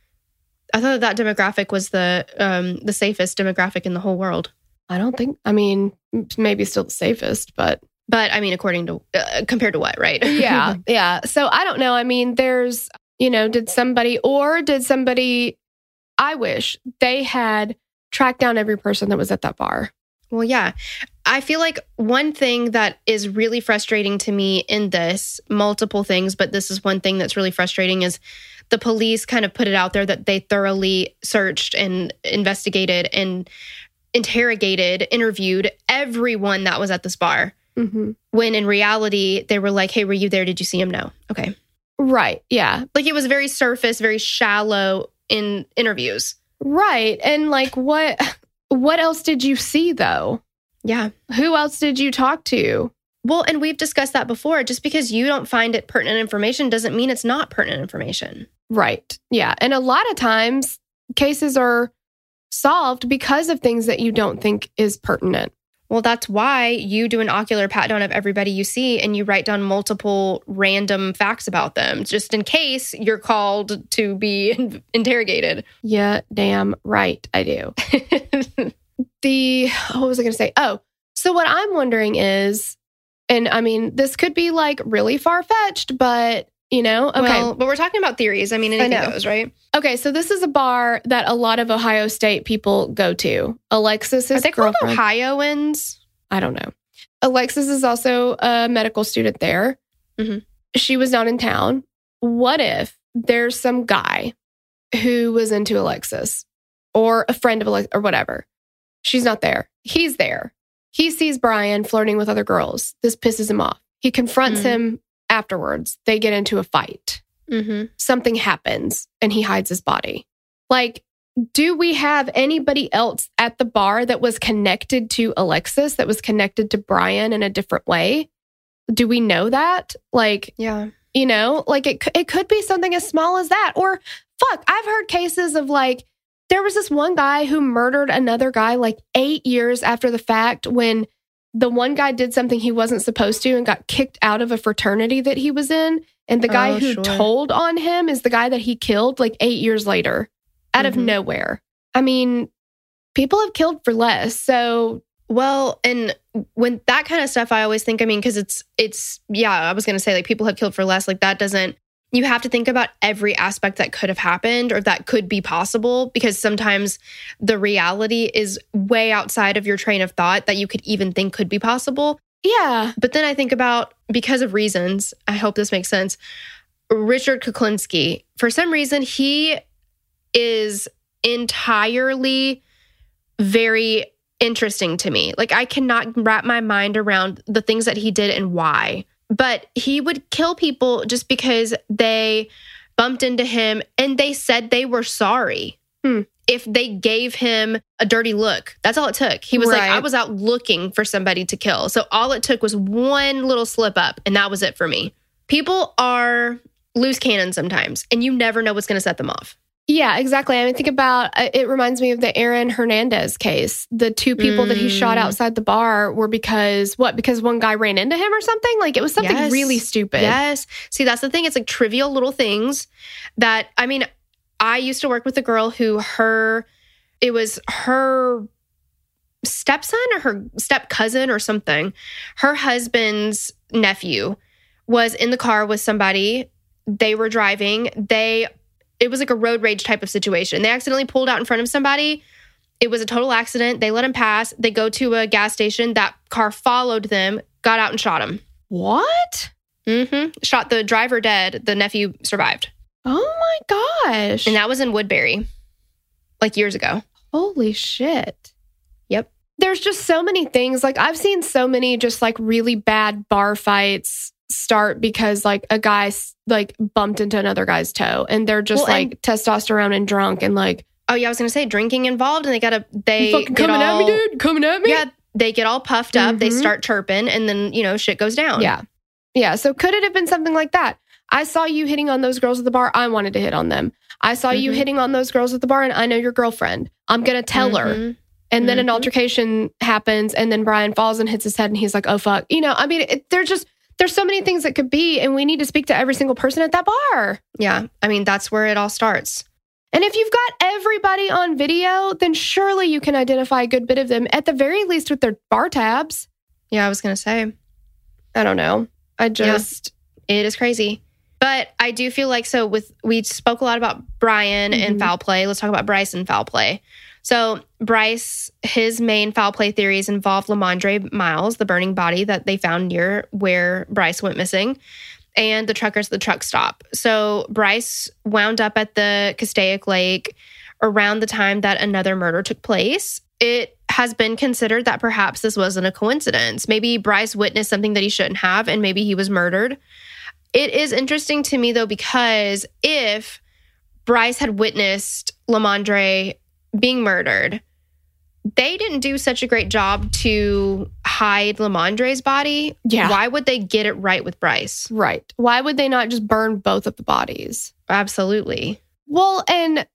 I thought that, that demographic was the um, the safest demographic in the whole world. I don't think, I mean, maybe still the safest, but. But I mean, according to, uh, compared to what, right? yeah. Yeah. So I don't know. I mean, there's, you know, did somebody, or did somebody, I wish they had tracked down every person that was at that bar. Well, yeah. I feel like one thing that is really frustrating to me in this, multiple things, but this is one thing that's really frustrating, is the police kind of put it out there that they thoroughly searched and investigated and interrogated, interviewed everyone that was at this bar. Mm-hmm. When in reality, they were like, hey, were you there? Did you see him? No. Okay. Right. Yeah. Like it was very surface, very shallow in interviews. Right. And like, what, what else did you see though? Yeah. Who else did you talk to? Well, and we've discussed that before. Just because you don't find it pertinent information doesn't mean it's not pertinent information. Right. Yeah. And a lot of times cases are solved because of things that you don't think is pertinent. Well, that's why you do an ocular pat down of everybody you see and you write down multiple random facts about them, just in case you're called to be in- interrogated. Yeah, damn right I do. the, what was I going to say? Oh, so what I'm wondering is, and I mean, this could be like really far-fetched, but you know, okay. Well, but we're talking about theories. I mean, anything goes, right? Okay, so this is a bar that a lot of Ohio State people go to. Alexis is Are they called girlfriend. Ohioans? I don't know. Alexis is also a medical student there. Mm-hmm. She was not in town. What if there's some guy who was into Alexis or a friend of Alexis or whatever? She's not there. He's there. He sees Brian flirting with other girls. This pisses him off. He confronts Mm-hmm. him afterwards. They get into a fight. Mm-hmm. Something happens and he hides his body. Like, do we have anybody else at the bar that was connected to Alexis, that was connected to Brian in a different way? Do we know that? Like, Yeah. you know, like it, it could be something as small as that. Or fuck, I've heard cases of like, there was this one guy who murdered another guy like eight years after the fact when the one guy did something he wasn't supposed to and got kicked out of a fraternity that he was in. And the guy Oh, who sure. told on him is the guy that he killed like eight years later out Mhm. of nowhere. I mean, people have killed for less. So, Well, and when that kind of stuff, I always think, I mean, because it's, it's, yeah, I was going to say like people have killed for less. Like that doesn't, you have to think about every aspect that could have happened or that could be possible, because sometimes the reality is way outside of your train of thought that you could even think could be possible. yeah. But then I think about, because of reasons, I hope this makes sense, Richard Kuklinski, for some reason, he is entirely very interesting to me. Like I cannot wrap my mind around the things that he did and why. But he would kill people just because they bumped into him and they said they were sorry. Hmm. If they gave him a dirty look, that's all it took. He was like, Right. I was out looking for somebody to kill. So all it took was one little slip up and that was it for me. People are loose cannon sometimes and you never know what's going to set them off. Yeah, exactly. I mean, think about, uh, it reminds me of the Aaron Hernandez case. The two people that he shot Mm. outside the bar were because, what, because one guy ran into him or something? Like it was something Yes. really stupid. Yes. See, that's the thing. It's like trivial little things that, I mean, I used to work with a girl who her, it was her stepson or her step cousin or something. Her husband's nephew was in the car with somebody. They were driving. They, it was like a road rage type of situation. They accidentally pulled out in front of somebody It was a total accident. They let him pass. They go to a gas station. That car followed them, got out and shot him. What? Mm-hmm. Shot the driver dead. The nephew survived. Oh my gosh. And that was in Woodbury, like years ago. Holy shit. Yep. There's just so many things. Like I've seen so many just like really bad bar fights start because like a guy like bumped into another guy's toe and they're just Well, like and- testosterone and drunk and like, Oh yeah, I was gonna say drinking involved, and they gotta they you fucking get coming all, at me, dude. Coming at me. Yeah, they get all puffed up. They Mhm. start chirping, and then you know shit goes down. Yeah. Yeah. So could it have been something like that? I saw you hitting on those girls at the bar. I wanted to hit on them. I saw you Mhm. hitting on those girls at the bar and I know your girlfriend. I'm going to tell her. Mhm. And then an Mhm. altercation happens and then Brian falls and hits his head and he's like, oh, fuck. You know, I mean, it, there's just, there's so many things that could be. And we need to speak to every single person at that bar. Yeah, I mean that's where it all starts. And if you've got everybody on video, then surely you can identify a good bit of them, at the very least with their bar tabs. Yeah, I was gonna say I don't know. I just, it is crazy, but I do feel like so. With we spoke a lot about Brian and Mhm. foul play. Let's talk about Bryce and foul play. So Bryce, his main foul play theories involve Lamondre Miles, the burning body that they found near where Bryce went missing, and the truckers at the truck stop. So Bryce wound up at the Castaic Lake around the time that another murder took place. It has been considered that perhaps this wasn't a coincidence. Maybe Bryce witnessed something that he shouldn't have, and maybe he was murdered. It is interesting to me, though, because if Bryce had witnessed Lamondre being murdered, they didn't do such a great job to hide Lamondre's body. Yeah. Why would they get it right with Bryce? right. Why would they not just burn both of the bodies? Absolutely. Well, and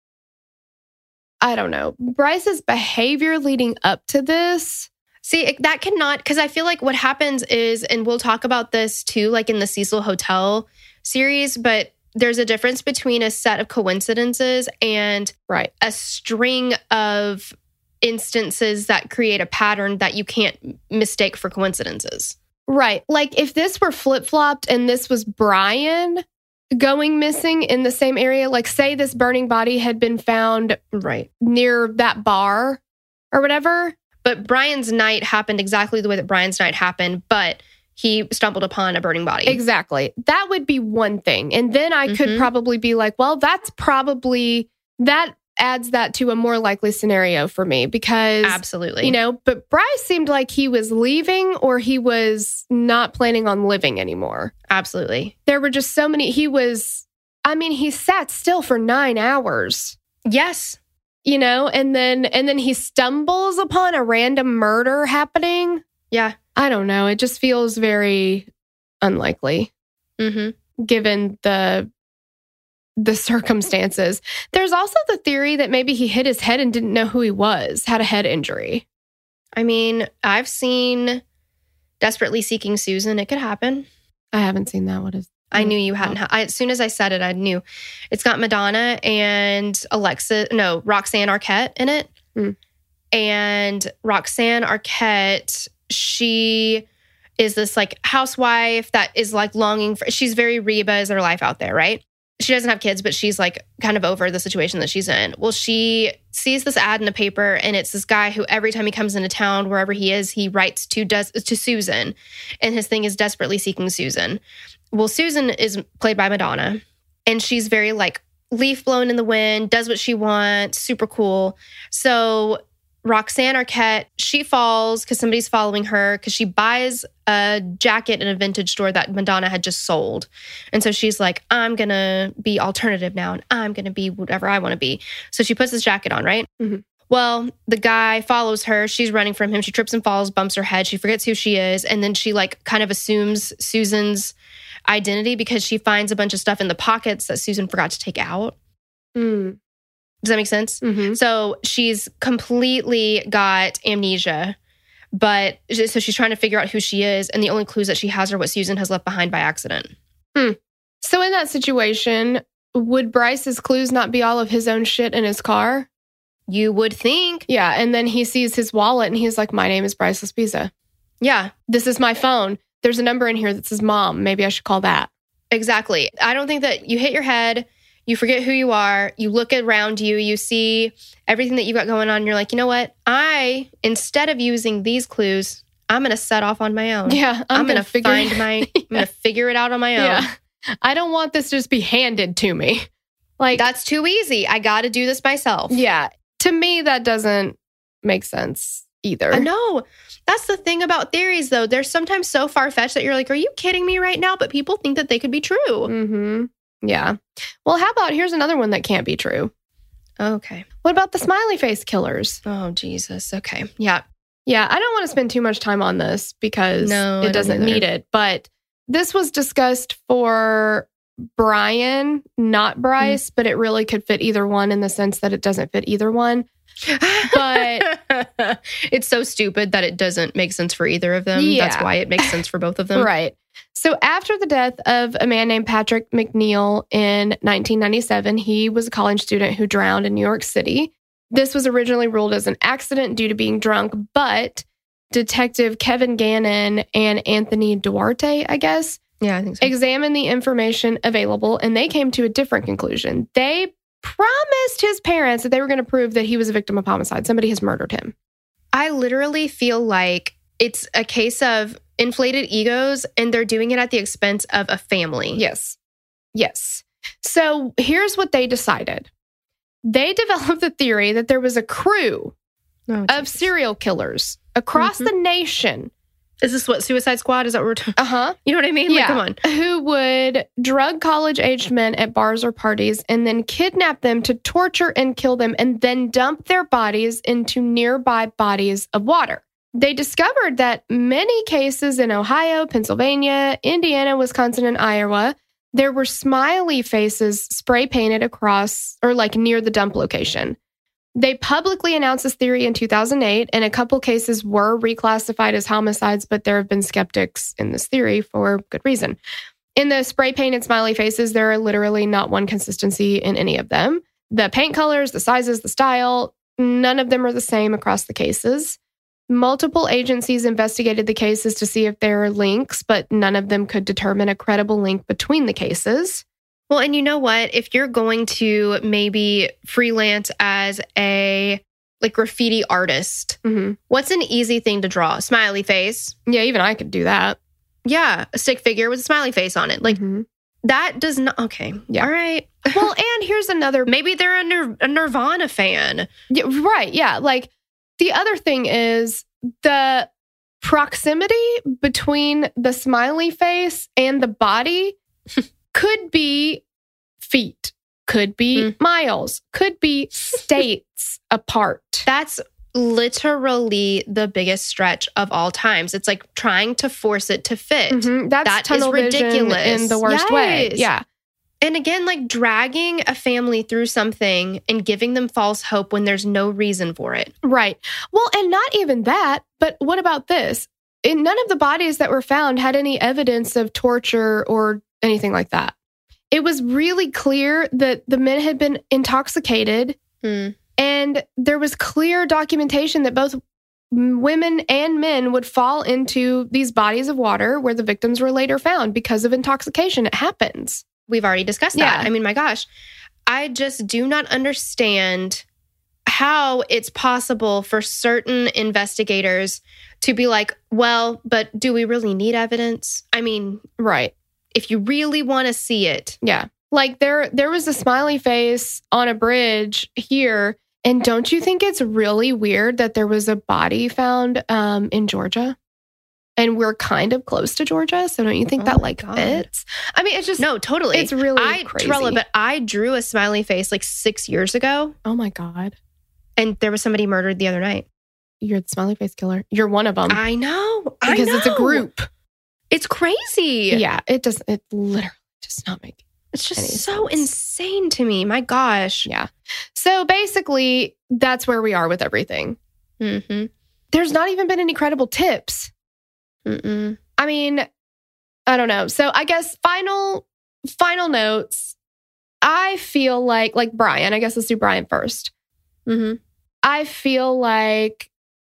I don't know. Bryce's behavior leading up to this. See, it- that cannot, because I feel like what happens is, and we'll talk about this too, like in the Cecil Hotel series, but there's a difference between a set of coincidences and Right. a string of instances that create a pattern that you can't mistake for coincidences. Right. Like if this were flip flopped and this was Brian going missing in the same area, like say this burning body had been found Right. near that bar or whatever. But Brian's night happened exactly the way that Brian's night happened, but he stumbled upon a burning body. Exactly. That would be one thing. And then I could Mhm. probably be like, well, that's probably, that adds that to a more likely scenario for me because, Absolutely. you know, but Bryce seemed like he was leaving or he was not planning on living anymore. Absolutely. There were just so many, he was, I mean, he sat still for nine hours, Yes. you know, and then, and then he stumbles upon a random murder happening. Yeah. I don't know. It just feels very unlikely. Mm-hmm. Given the the circumstances. There's also the theory that maybe he hit his head and didn't know who he was, had a head injury. I mean, I've seen Desperately Seeking Susan. It could happen. I haven't seen that. What is I knew you hadn't. Ha- I, as soon as I said it, I knew. It's got Madonna and Alexa, no, Roxanne Arquette in it. Mm. And Roxanne Arquette, she is this like housewife that is like longing for, she's very Reba is her life out there, right? She doesn't have kids, but she's like kind of over the situation that she's in. Well, she sees this ad in the paper and it's this guy who every time he comes into town, wherever he is, he writes to Des- to Susan. And his thing is Desperately Seeking Susan. Well, Susan is played by Madonna and she's very like leaf blown in the wind, does what she wants, super cool. So Roxanne Arquette, she falls because somebody's following her because she buys a jacket in a vintage store that Madonna had just sold. And so she's like, I'm going to be alternative now and I'm going to be whatever I want to be. So she puts this jacket on, right? Mhm. Well, the guy follows her. She's running from him. She trips and falls, bumps her head. She forgets who she is. And then she like kind of assumes Susan's identity because she finds a bunch of stuff in the pockets that Susan forgot to take out. Mm. Does that make sense? Mm-hmm. So she's completely got amnesia, but so she's trying to figure out who she is. And the only clues that she has are what Susan has left behind by accident. Hmm. So in that situation, would Bryce's clues not be all of his own shit in his car? You would think. Yeah. And then he sees his wallet and he's like, my name is Bryce Laspiza. Yeah, This is my phone. There's a number in here that says mom. Maybe I should call that. exactly. I don't think that you hit your head. You forget who you are. You look around you. You see everything that you've got going on. And you're like, you know what? I, instead of using these clues, I'm going to set off on my own. Yeah. I'm, I'm going to figure find it- my, I'm Yeah. going to figure it out on my own. Yeah. I don't want this to just be handed to me. Like, That's too easy. I got to do this myself. yeah. To me, that doesn't make sense either. I know. That's the thing about theories, though. They're sometimes so far-fetched that you're like, are you kidding me right now? But people think that they could be true. Mm-hmm. Yeah. Well, how about here's another one that can't be true. Okay. What about the smiley face killers? Oh, Jesus. Okay. Yeah. Yeah, I don't want to spend too much time on this because No, I it don't doesn't either. need it. But this was discussed for Brian, not Bryce, but it really could fit either one in the sense that it doesn't fit either one. But it's so stupid that it doesn't make sense for either of them. Yeah. That's why it makes sense for both of them. Right. So after the death of a man named Patrick McNeil in nineteen ninety-seven, he was a college student who drowned in New York City. This was originally ruled as an accident due to being drunk, but Detective Kevin Gannon and Anthony Duarte, I guess, Yeah, I think so. examined the information available and they came to a different conclusion. They promised his parents that they were going to prove that he was a victim of homicide. Somebody has murdered him. I literally feel like it's a case of inflated egos and they're doing it at the expense of a family. Yes. Yes. So here's what they decided. They developed the theory that there was a crew Oh, of Jesus. serial killers across Mhm. the nation. Is this what Suicide Squad? Is that what we're talking? Uh-huh. You know what I mean? Like, Yeah. come on. Who would drug college-aged men at bars or parties and then kidnap them to torture and kill them and then dump their bodies into nearby bodies of water. They discovered that many cases in Ohio, Pennsylvania, Indiana, Wisconsin, and Iowa, there were smiley faces spray painted across or like near the dump location. They publicly announced this theory in two thousand eight, and a couple cases were reclassified as homicides, but there have been skeptics in this theory for good reason. In the spray painted smiley faces, there are literally not one consistency in any of them. The paint colors, the sizes, the style, none of them are the same across the cases. Multiple agencies investigated the cases to see if there are links, but none of them could determine a credible link between the cases. Well, and you know what? If you're going to maybe freelance as a like graffiti artist, Mm-hmm. what's an easy thing to draw? Smiley face. Yeah, even I could do that. Yeah, a stick figure with a smiley face on it. Like Mhm. that does not. Okay. Yeah. All right. Well, and here's another. Maybe they're a, Nir- a Nirvana fan. Yeah, right. Yeah. Like the other thing is the proximity between the smiley face and the body could be feet, could be Mm. miles, could be states apart. That's literally the biggest stretch of all times. It's like trying to force it to fit. Mhm. That's That is tunnel vision ridiculous. in the worst way. Yes. Yeah. And again, like dragging a family through something and giving them false hope when there's no reason for it. Right. Well, and not even that, but what about this? In none of the bodies that were found had any evidence of torture or anything like that. It was really clear that the men had been intoxicated, Hmm. and there was clear documentation that both m- women and men would fall into these bodies of water where the victims were later found because of intoxication. It happens. We've already discussed that. Yeah. I mean, my gosh, I just do not understand how it's possible for certain investigators to be like, well, but do we really need evidence? I mean, Right. if you really want to see it, Yeah. Like there there was a smiley face on a bridge here. And don't you think it's really weird that there was a body found um, in Georgia? And we're kind of close to Georgia. So don't you think Oh that my like God. fits? I mean, it's just, no, totally. it's really I, crazy. Trella, but I drew a smiley face like six years ago, Oh my God. and there was somebody murdered the other night. You're the smiley face killer. You're one of them. I know. I because it's a know. group. It's crazy. Yeah. It does, it literally does not make It's just Any so sense. insane to me. My gosh. Yeah. So basically, that's where we are with everything. Mm-hmm. There's not even been any credible tips. Mm-mm. I mean, I don't know. So I guess final final notes. I feel like like Brian, I guess let's do Brian first. Mm-hmm. I feel like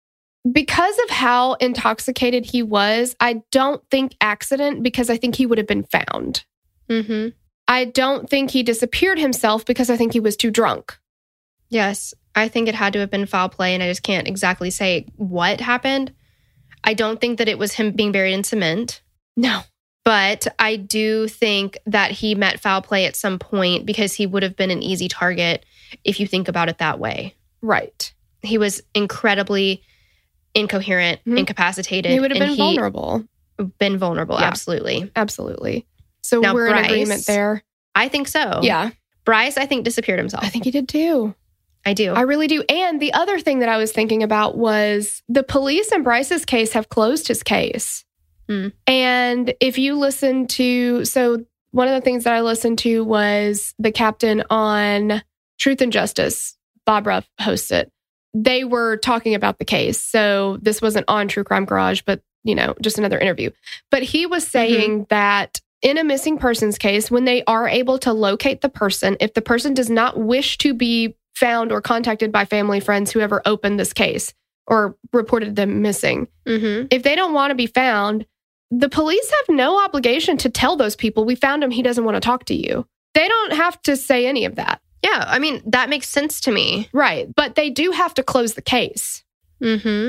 because of how intoxicated he was, I don't think accident because I think he would have been found. Mm-hmm. I don't think he disappeared himself because I think he was too drunk. Yes, I think it had to have been foul play, and I just can't exactly say what happened. I don't think that it was him being buried in cement. No. But I do think that he met foul play at some point because he would have been an easy target if you think about it that way. Right. He was incredibly incoherent, mm-hmm. incapacitated. He would have been he vulnerable. Been vulnerable, yeah. Absolutely. Absolutely. So now, we're Bryce, in agreement there. I think so. Yeah. Bryce, I think, disappeared himself. I think he did too. I do. I really do. And the other thing that I was thinking about was the police in Bryce's case have closed his case. Mm. And if you listen to, so one of the things that I listened to was the captain on Truth and Justice, Bob Ruff hosts it. They were talking about the case. So this wasn't on True Crime Garage, but, you know, just another interview. But he was saying mm-hmm. that in a missing persons case, when they are able to locate the person, if the person does not wish to be found or contacted by family, friends, whoever opened this case or reported them missing, mm-hmm. if they don't want to be found, the police have no obligation to tell those people, we found him, he doesn't want to talk to you. They don't have to say any of that. Yeah, I mean, that makes sense to me. Right. But they do have to close the case. Mm-hmm.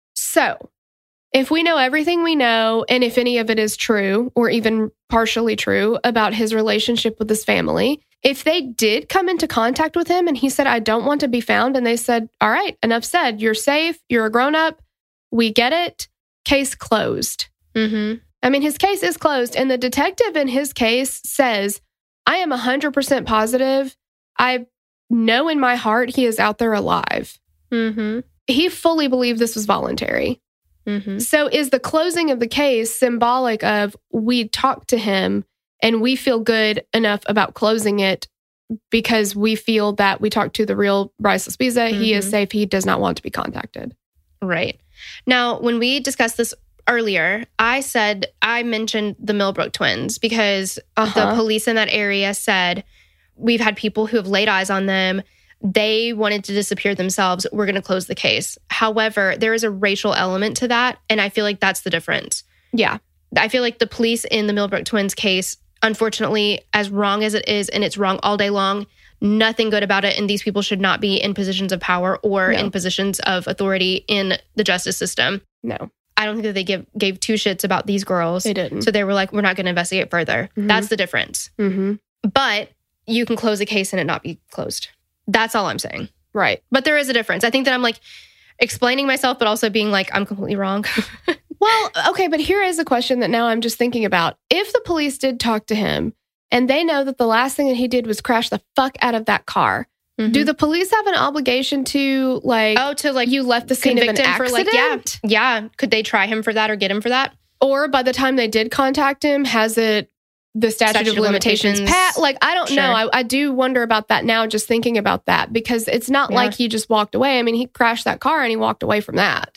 So if we know everything we know, and if any of it is true or even partially true about his relationship with his family, if they did come into contact with him and he said, I don't want to be found, and they said, all right, enough said, you're safe, you're a grown-up, we get it, case closed. Mm-hmm. I mean, his case is closed, and the detective in his case says, I am one hundred percent positive. I know in my heart he is out there alive. Mm-hmm. He fully believed this was voluntary. Mm-hmm. So is the closing of the case symbolic of we talked to him and we feel good enough about closing it because we feel that we talked to the real Bryce Laspisa. Mm-hmm. He is safe. He does not want to be contacted. Right. Now, when we discussed this earlier, I said, I mentioned the Millbrook twins because uh-huh. the police in that area said, we've had people who have laid eyes on them. They wanted to disappear themselves. We're going to close the case. However, there is a racial element to that, and I feel like that's the difference. Yeah. I feel like the police in the Millbrook twins case, unfortunately, as wrong as it is, and it's wrong all day long, nothing good about it, and these people should not be in positions of power or no. in positions of authority in the justice system. No. I don't think that they give, gave two shits about these girls. They didn't. So they were like, we're not going to investigate further. Mm-hmm. That's the difference. Mm-hmm. But you can close a case and it not be closed. That's all I'm saying. Right. But there is a difference. I think that I'm like explaining myself, but also being like, I'm completely wrong. Well, okay, but here is a question that now I'm just thinking about. If the police did talk to him and they know that the last thing that he did was crash the fuck out of that car, mm-hmm. do the police have an obligation to like, oh, to like you left the scene of an accident? For like, yeah, yeah. Could they try him for that or get him for that? Or by the time they did contact him, has it the statute, statute of, of limitations, limitations pat? Like, I don't sure. know. I, I do wonder about that now, just thinking about that, because it's not yeah. like he just walked away. I mean, he crashed that car and he walked away from that.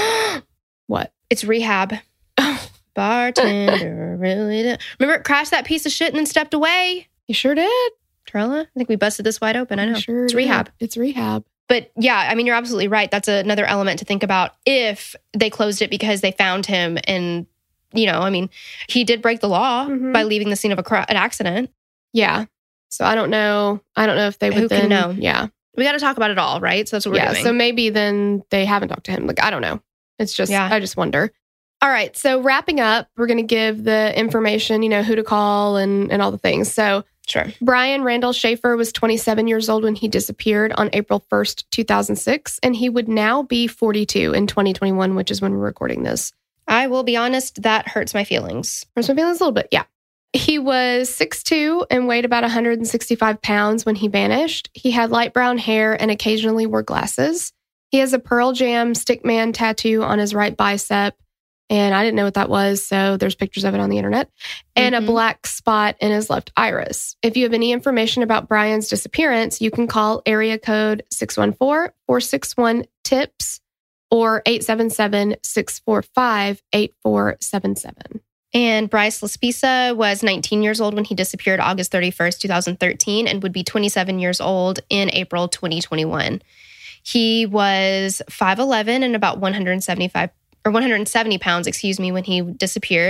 What? It's rehab. Bartender really did. Remember, it crashed that piece of shit and then stepped away? You sure did. Trella? I think we busted this wide open. I know. Sure it's did. rehab. It's rehab. But yeah, I mean, you're absolutely right. That's another element to think about if they closed it because they found him. And, you know, I mean, he did break the law mm-hmm. by leaving the scene of a cr- an accident. Yeah. So I don't know. I don't know if they would Who then, can know? Yeah. We got to talk about it all, right? So that's what we're yeah, doing. So maybe then they haven't talked to him. Like, I don't know. It's just, yeah. I just wonder. All right. So wrapping up, we're going to give the information, you know, who to call and, and all the things. So sure. Brian Randall Schaefer was twenty-seven years old when he disappeared on April first, two thousand six. And he would now be forty-two in twenty twenty-one, which is when we're recording this. I will be honest, that hurts my feelings. Hurts my feelings a little bit. Yeah. He was six foot two and weighed about one hundred sixty-five pounds when he vanished. He had light brown hair and occasionally wore glasses. He has a Pearl Jam Stickman tattoo on his right bicep. And I didn't know what that was, so there's pictures of it on the internet. And mm-hmm. a black spot in his left iris. If you have any information about Brian's disappearance, you can call area code six one four, four six one, T I P S or eight seven seven, six four five, eight four seven seven. And Bryce Laspisa was nineteen years old when he disappeared August thirty-first, twenty thirteen, and would be twenty-seven years old in April twenty twenty-one. He was five eleven and about one hundred seventy-five or one hundred seventy pounds, excuse me, when he disappeared.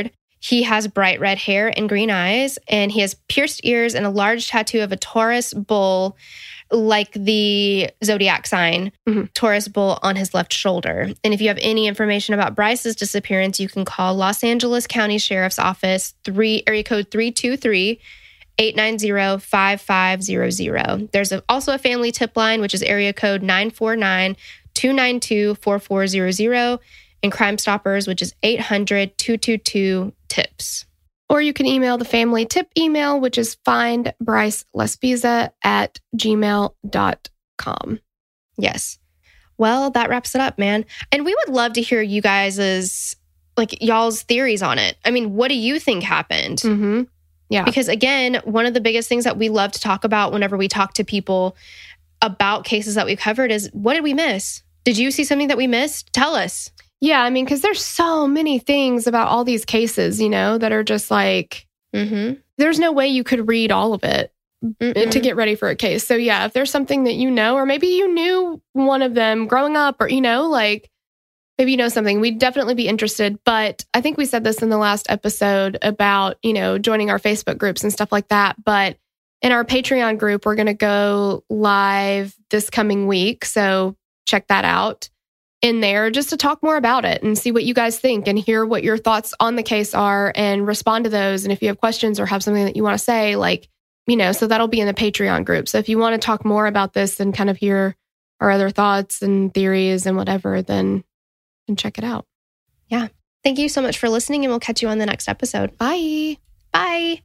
He has bright red hair and green eyes, and he has pierced ears and a large tattoo of a Taurus bull, like the zodiac sign, mm-hmm. Taurus bull on his left shoulder. And if you have any information about Bryce's disappearance, you can call Los Angeles County Sheriff's Office, three area code three two three, eight nine zero, five five zero zero. There's a, also a family tip line, which is area code nine four nine, two nine two, four four zero zero, and Crime Stoppers, which is eight hundred, two two two, TIPS. Or you can email the family tip email, which is findbrycelespisa at gmail dot com. Yes. Well, that wraps it up, man. And we would love to hear you guys' like y'all's theories on it. I mean, what do you think happened? Mm-hmm. Yeah. Because again, one of the biggest things that we love to talk about whenever we talk to people about cases that we've covered is, what did we miss? Did you see something that we missed? Tell us. Yeah, I mean, because there's so many things about all these cases, you know, that are just like, mm-hmm. there's no way you could read all of it Mm-mm. to get ready for a case. So yeah, if there's something that you know, or maybe you knew one of them growing up, or, you know, like maybe you know something, we'd definitely be interested. But I think we said this in the last episode about, you know, joining our Facebook groups and stuff like that. But in our Patreon group, we're going to go live this coming week. So check that out in there just to talk more about it and see what you guys think and hear what your thoughts on the case are and respond to those. And if you have questions or have something that you want to say, like, you know, so that'll be in the Patreon group. So if you want to talk more about this and kind of hear our other thoughts and theories and whatever, then, then check it out. Yeah. Thank you so much for listening, and we'll catch you on the next episode. Bye. Bye.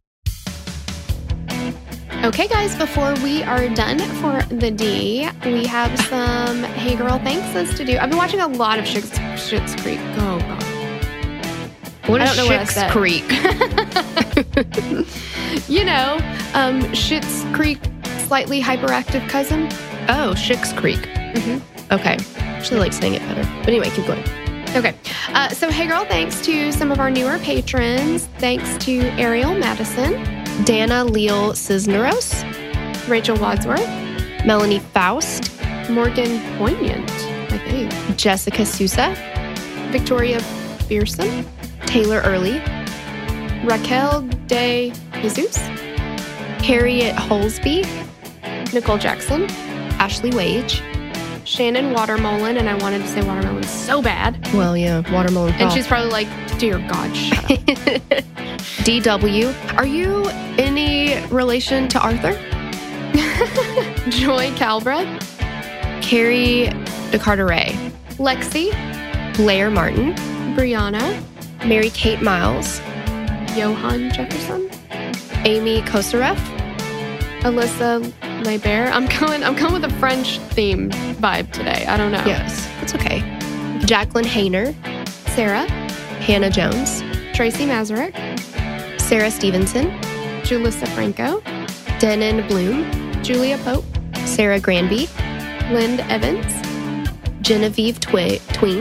Okay, guys, before we are done for the D, we have some Hey Girl Thankses to do. I've been watching a lot of Schitt's, Schitt's Creek. Oh, God. What is Schitt's Creek? You know, um, Schitt's Creek, slightly hyperactive cousin. Oh, Schitt's Creek. Mm-hmm. Okay. I actually like saying it better. But anyway, keep going. Okay. Uh, so, Hey Girl, thanks to some of our newer patrons. Thanks to Ariel Madison, Dana Leal Cisneros, Rachel Wadsworth, Melanie Faust, Morgan Poignant, I think, Jessica Sousa, Victoria Pearson, Taylor Early, Raquel de Jesus, Harriet Holsby, Nicole Jackson, Ashley Wage, Shannon Watermelon, and I wanted to say watermelon so bad. Well, yeah, watermelon. And she's probably like, dear God, shut up. D W, are you any relation to Arthur? Joy Calbreth, Carrie DeCarteret, Lexi, Blair Martin, Brianna, Mary Kate Miles, Johan Jefferson, Amy Kosareff, Alyssa Leibert. I'm going, I'm going with a French theme vibe today. I don't know. Yes, it's okay. Jacqueline Hayner, Sarah, Hannah Jones, Tracy Mazurek, Sarah Stevenson, Julissa Franco, Denon Bloom, Julia Pope, Sarah Granby, Lind Evans, Genevieve Twi- Twing.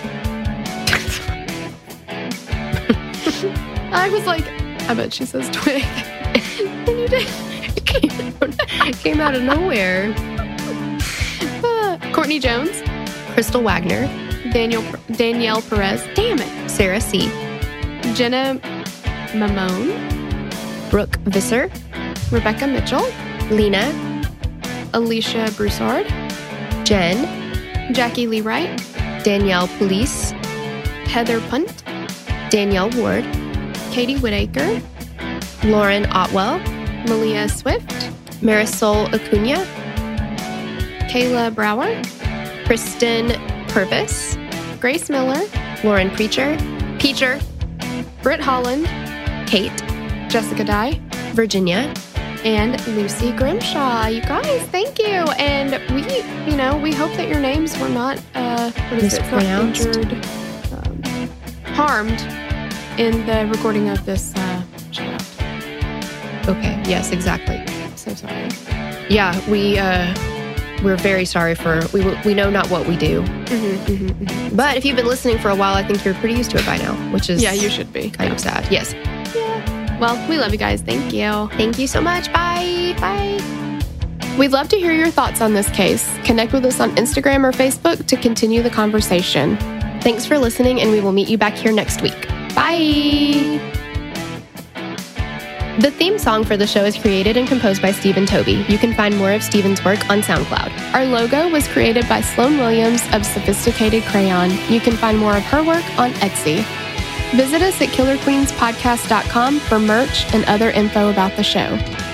I was like, I bet she says twig. And you did. It came, it came out of nowhere. Uh, Courtney Jones, Crystal Wagner, Daniel Danielle Perez, damn it, Sarah C., Jenna Mamone, Brooke Visser, Rebecca Mitchell, Lena, Alicia Broussard, Jen, Jackie Lee Wright, Danielle Police, Heather Punt, Danielle Ward, Katie Whitaker, Lauren Otwell, Malia Swift, Marisol Acuna, Kayla Brower, Kristen Purvis, Grace Miller, Lauren Preacher, Peacher, Britt Holland, Kate, Jessica Dye, Virginia, and Lucy Grimshaw. You guys, thank you. And we, you know, we hope that your names were not, uh, what is it, not injured, um, harmed in the recording of this uh, shout-out. Okay, yes, exactly. So sorry. Yeah, we, uh, we're very sorry for, we we know not what we do. Mm-hmm, mm-hmm, mm-hmm. But if you've been listening for a while, I think you're pretty used to it by now, which is... Yeah, you should be. Kind yeah. of sad. Yes. Yeah. Well, we love you guys. Thank you. Thank you so much. Bye. Bye. We'd love to hear your thoughts on this case. Connect with us on Instagram or Facebook to continue the conversation. Thanks for listening, and we will meet you back here next week. Bye. The theme song for the show is created and composed by Stephen Toby. You can find more of Stephen's work on SoundCloud. Our logo was created by Sloan Williams of Sophisticated Crayon. You can find more of her work on Etsy. Visit us at killer queens podcast dot com for merch and other info about the show.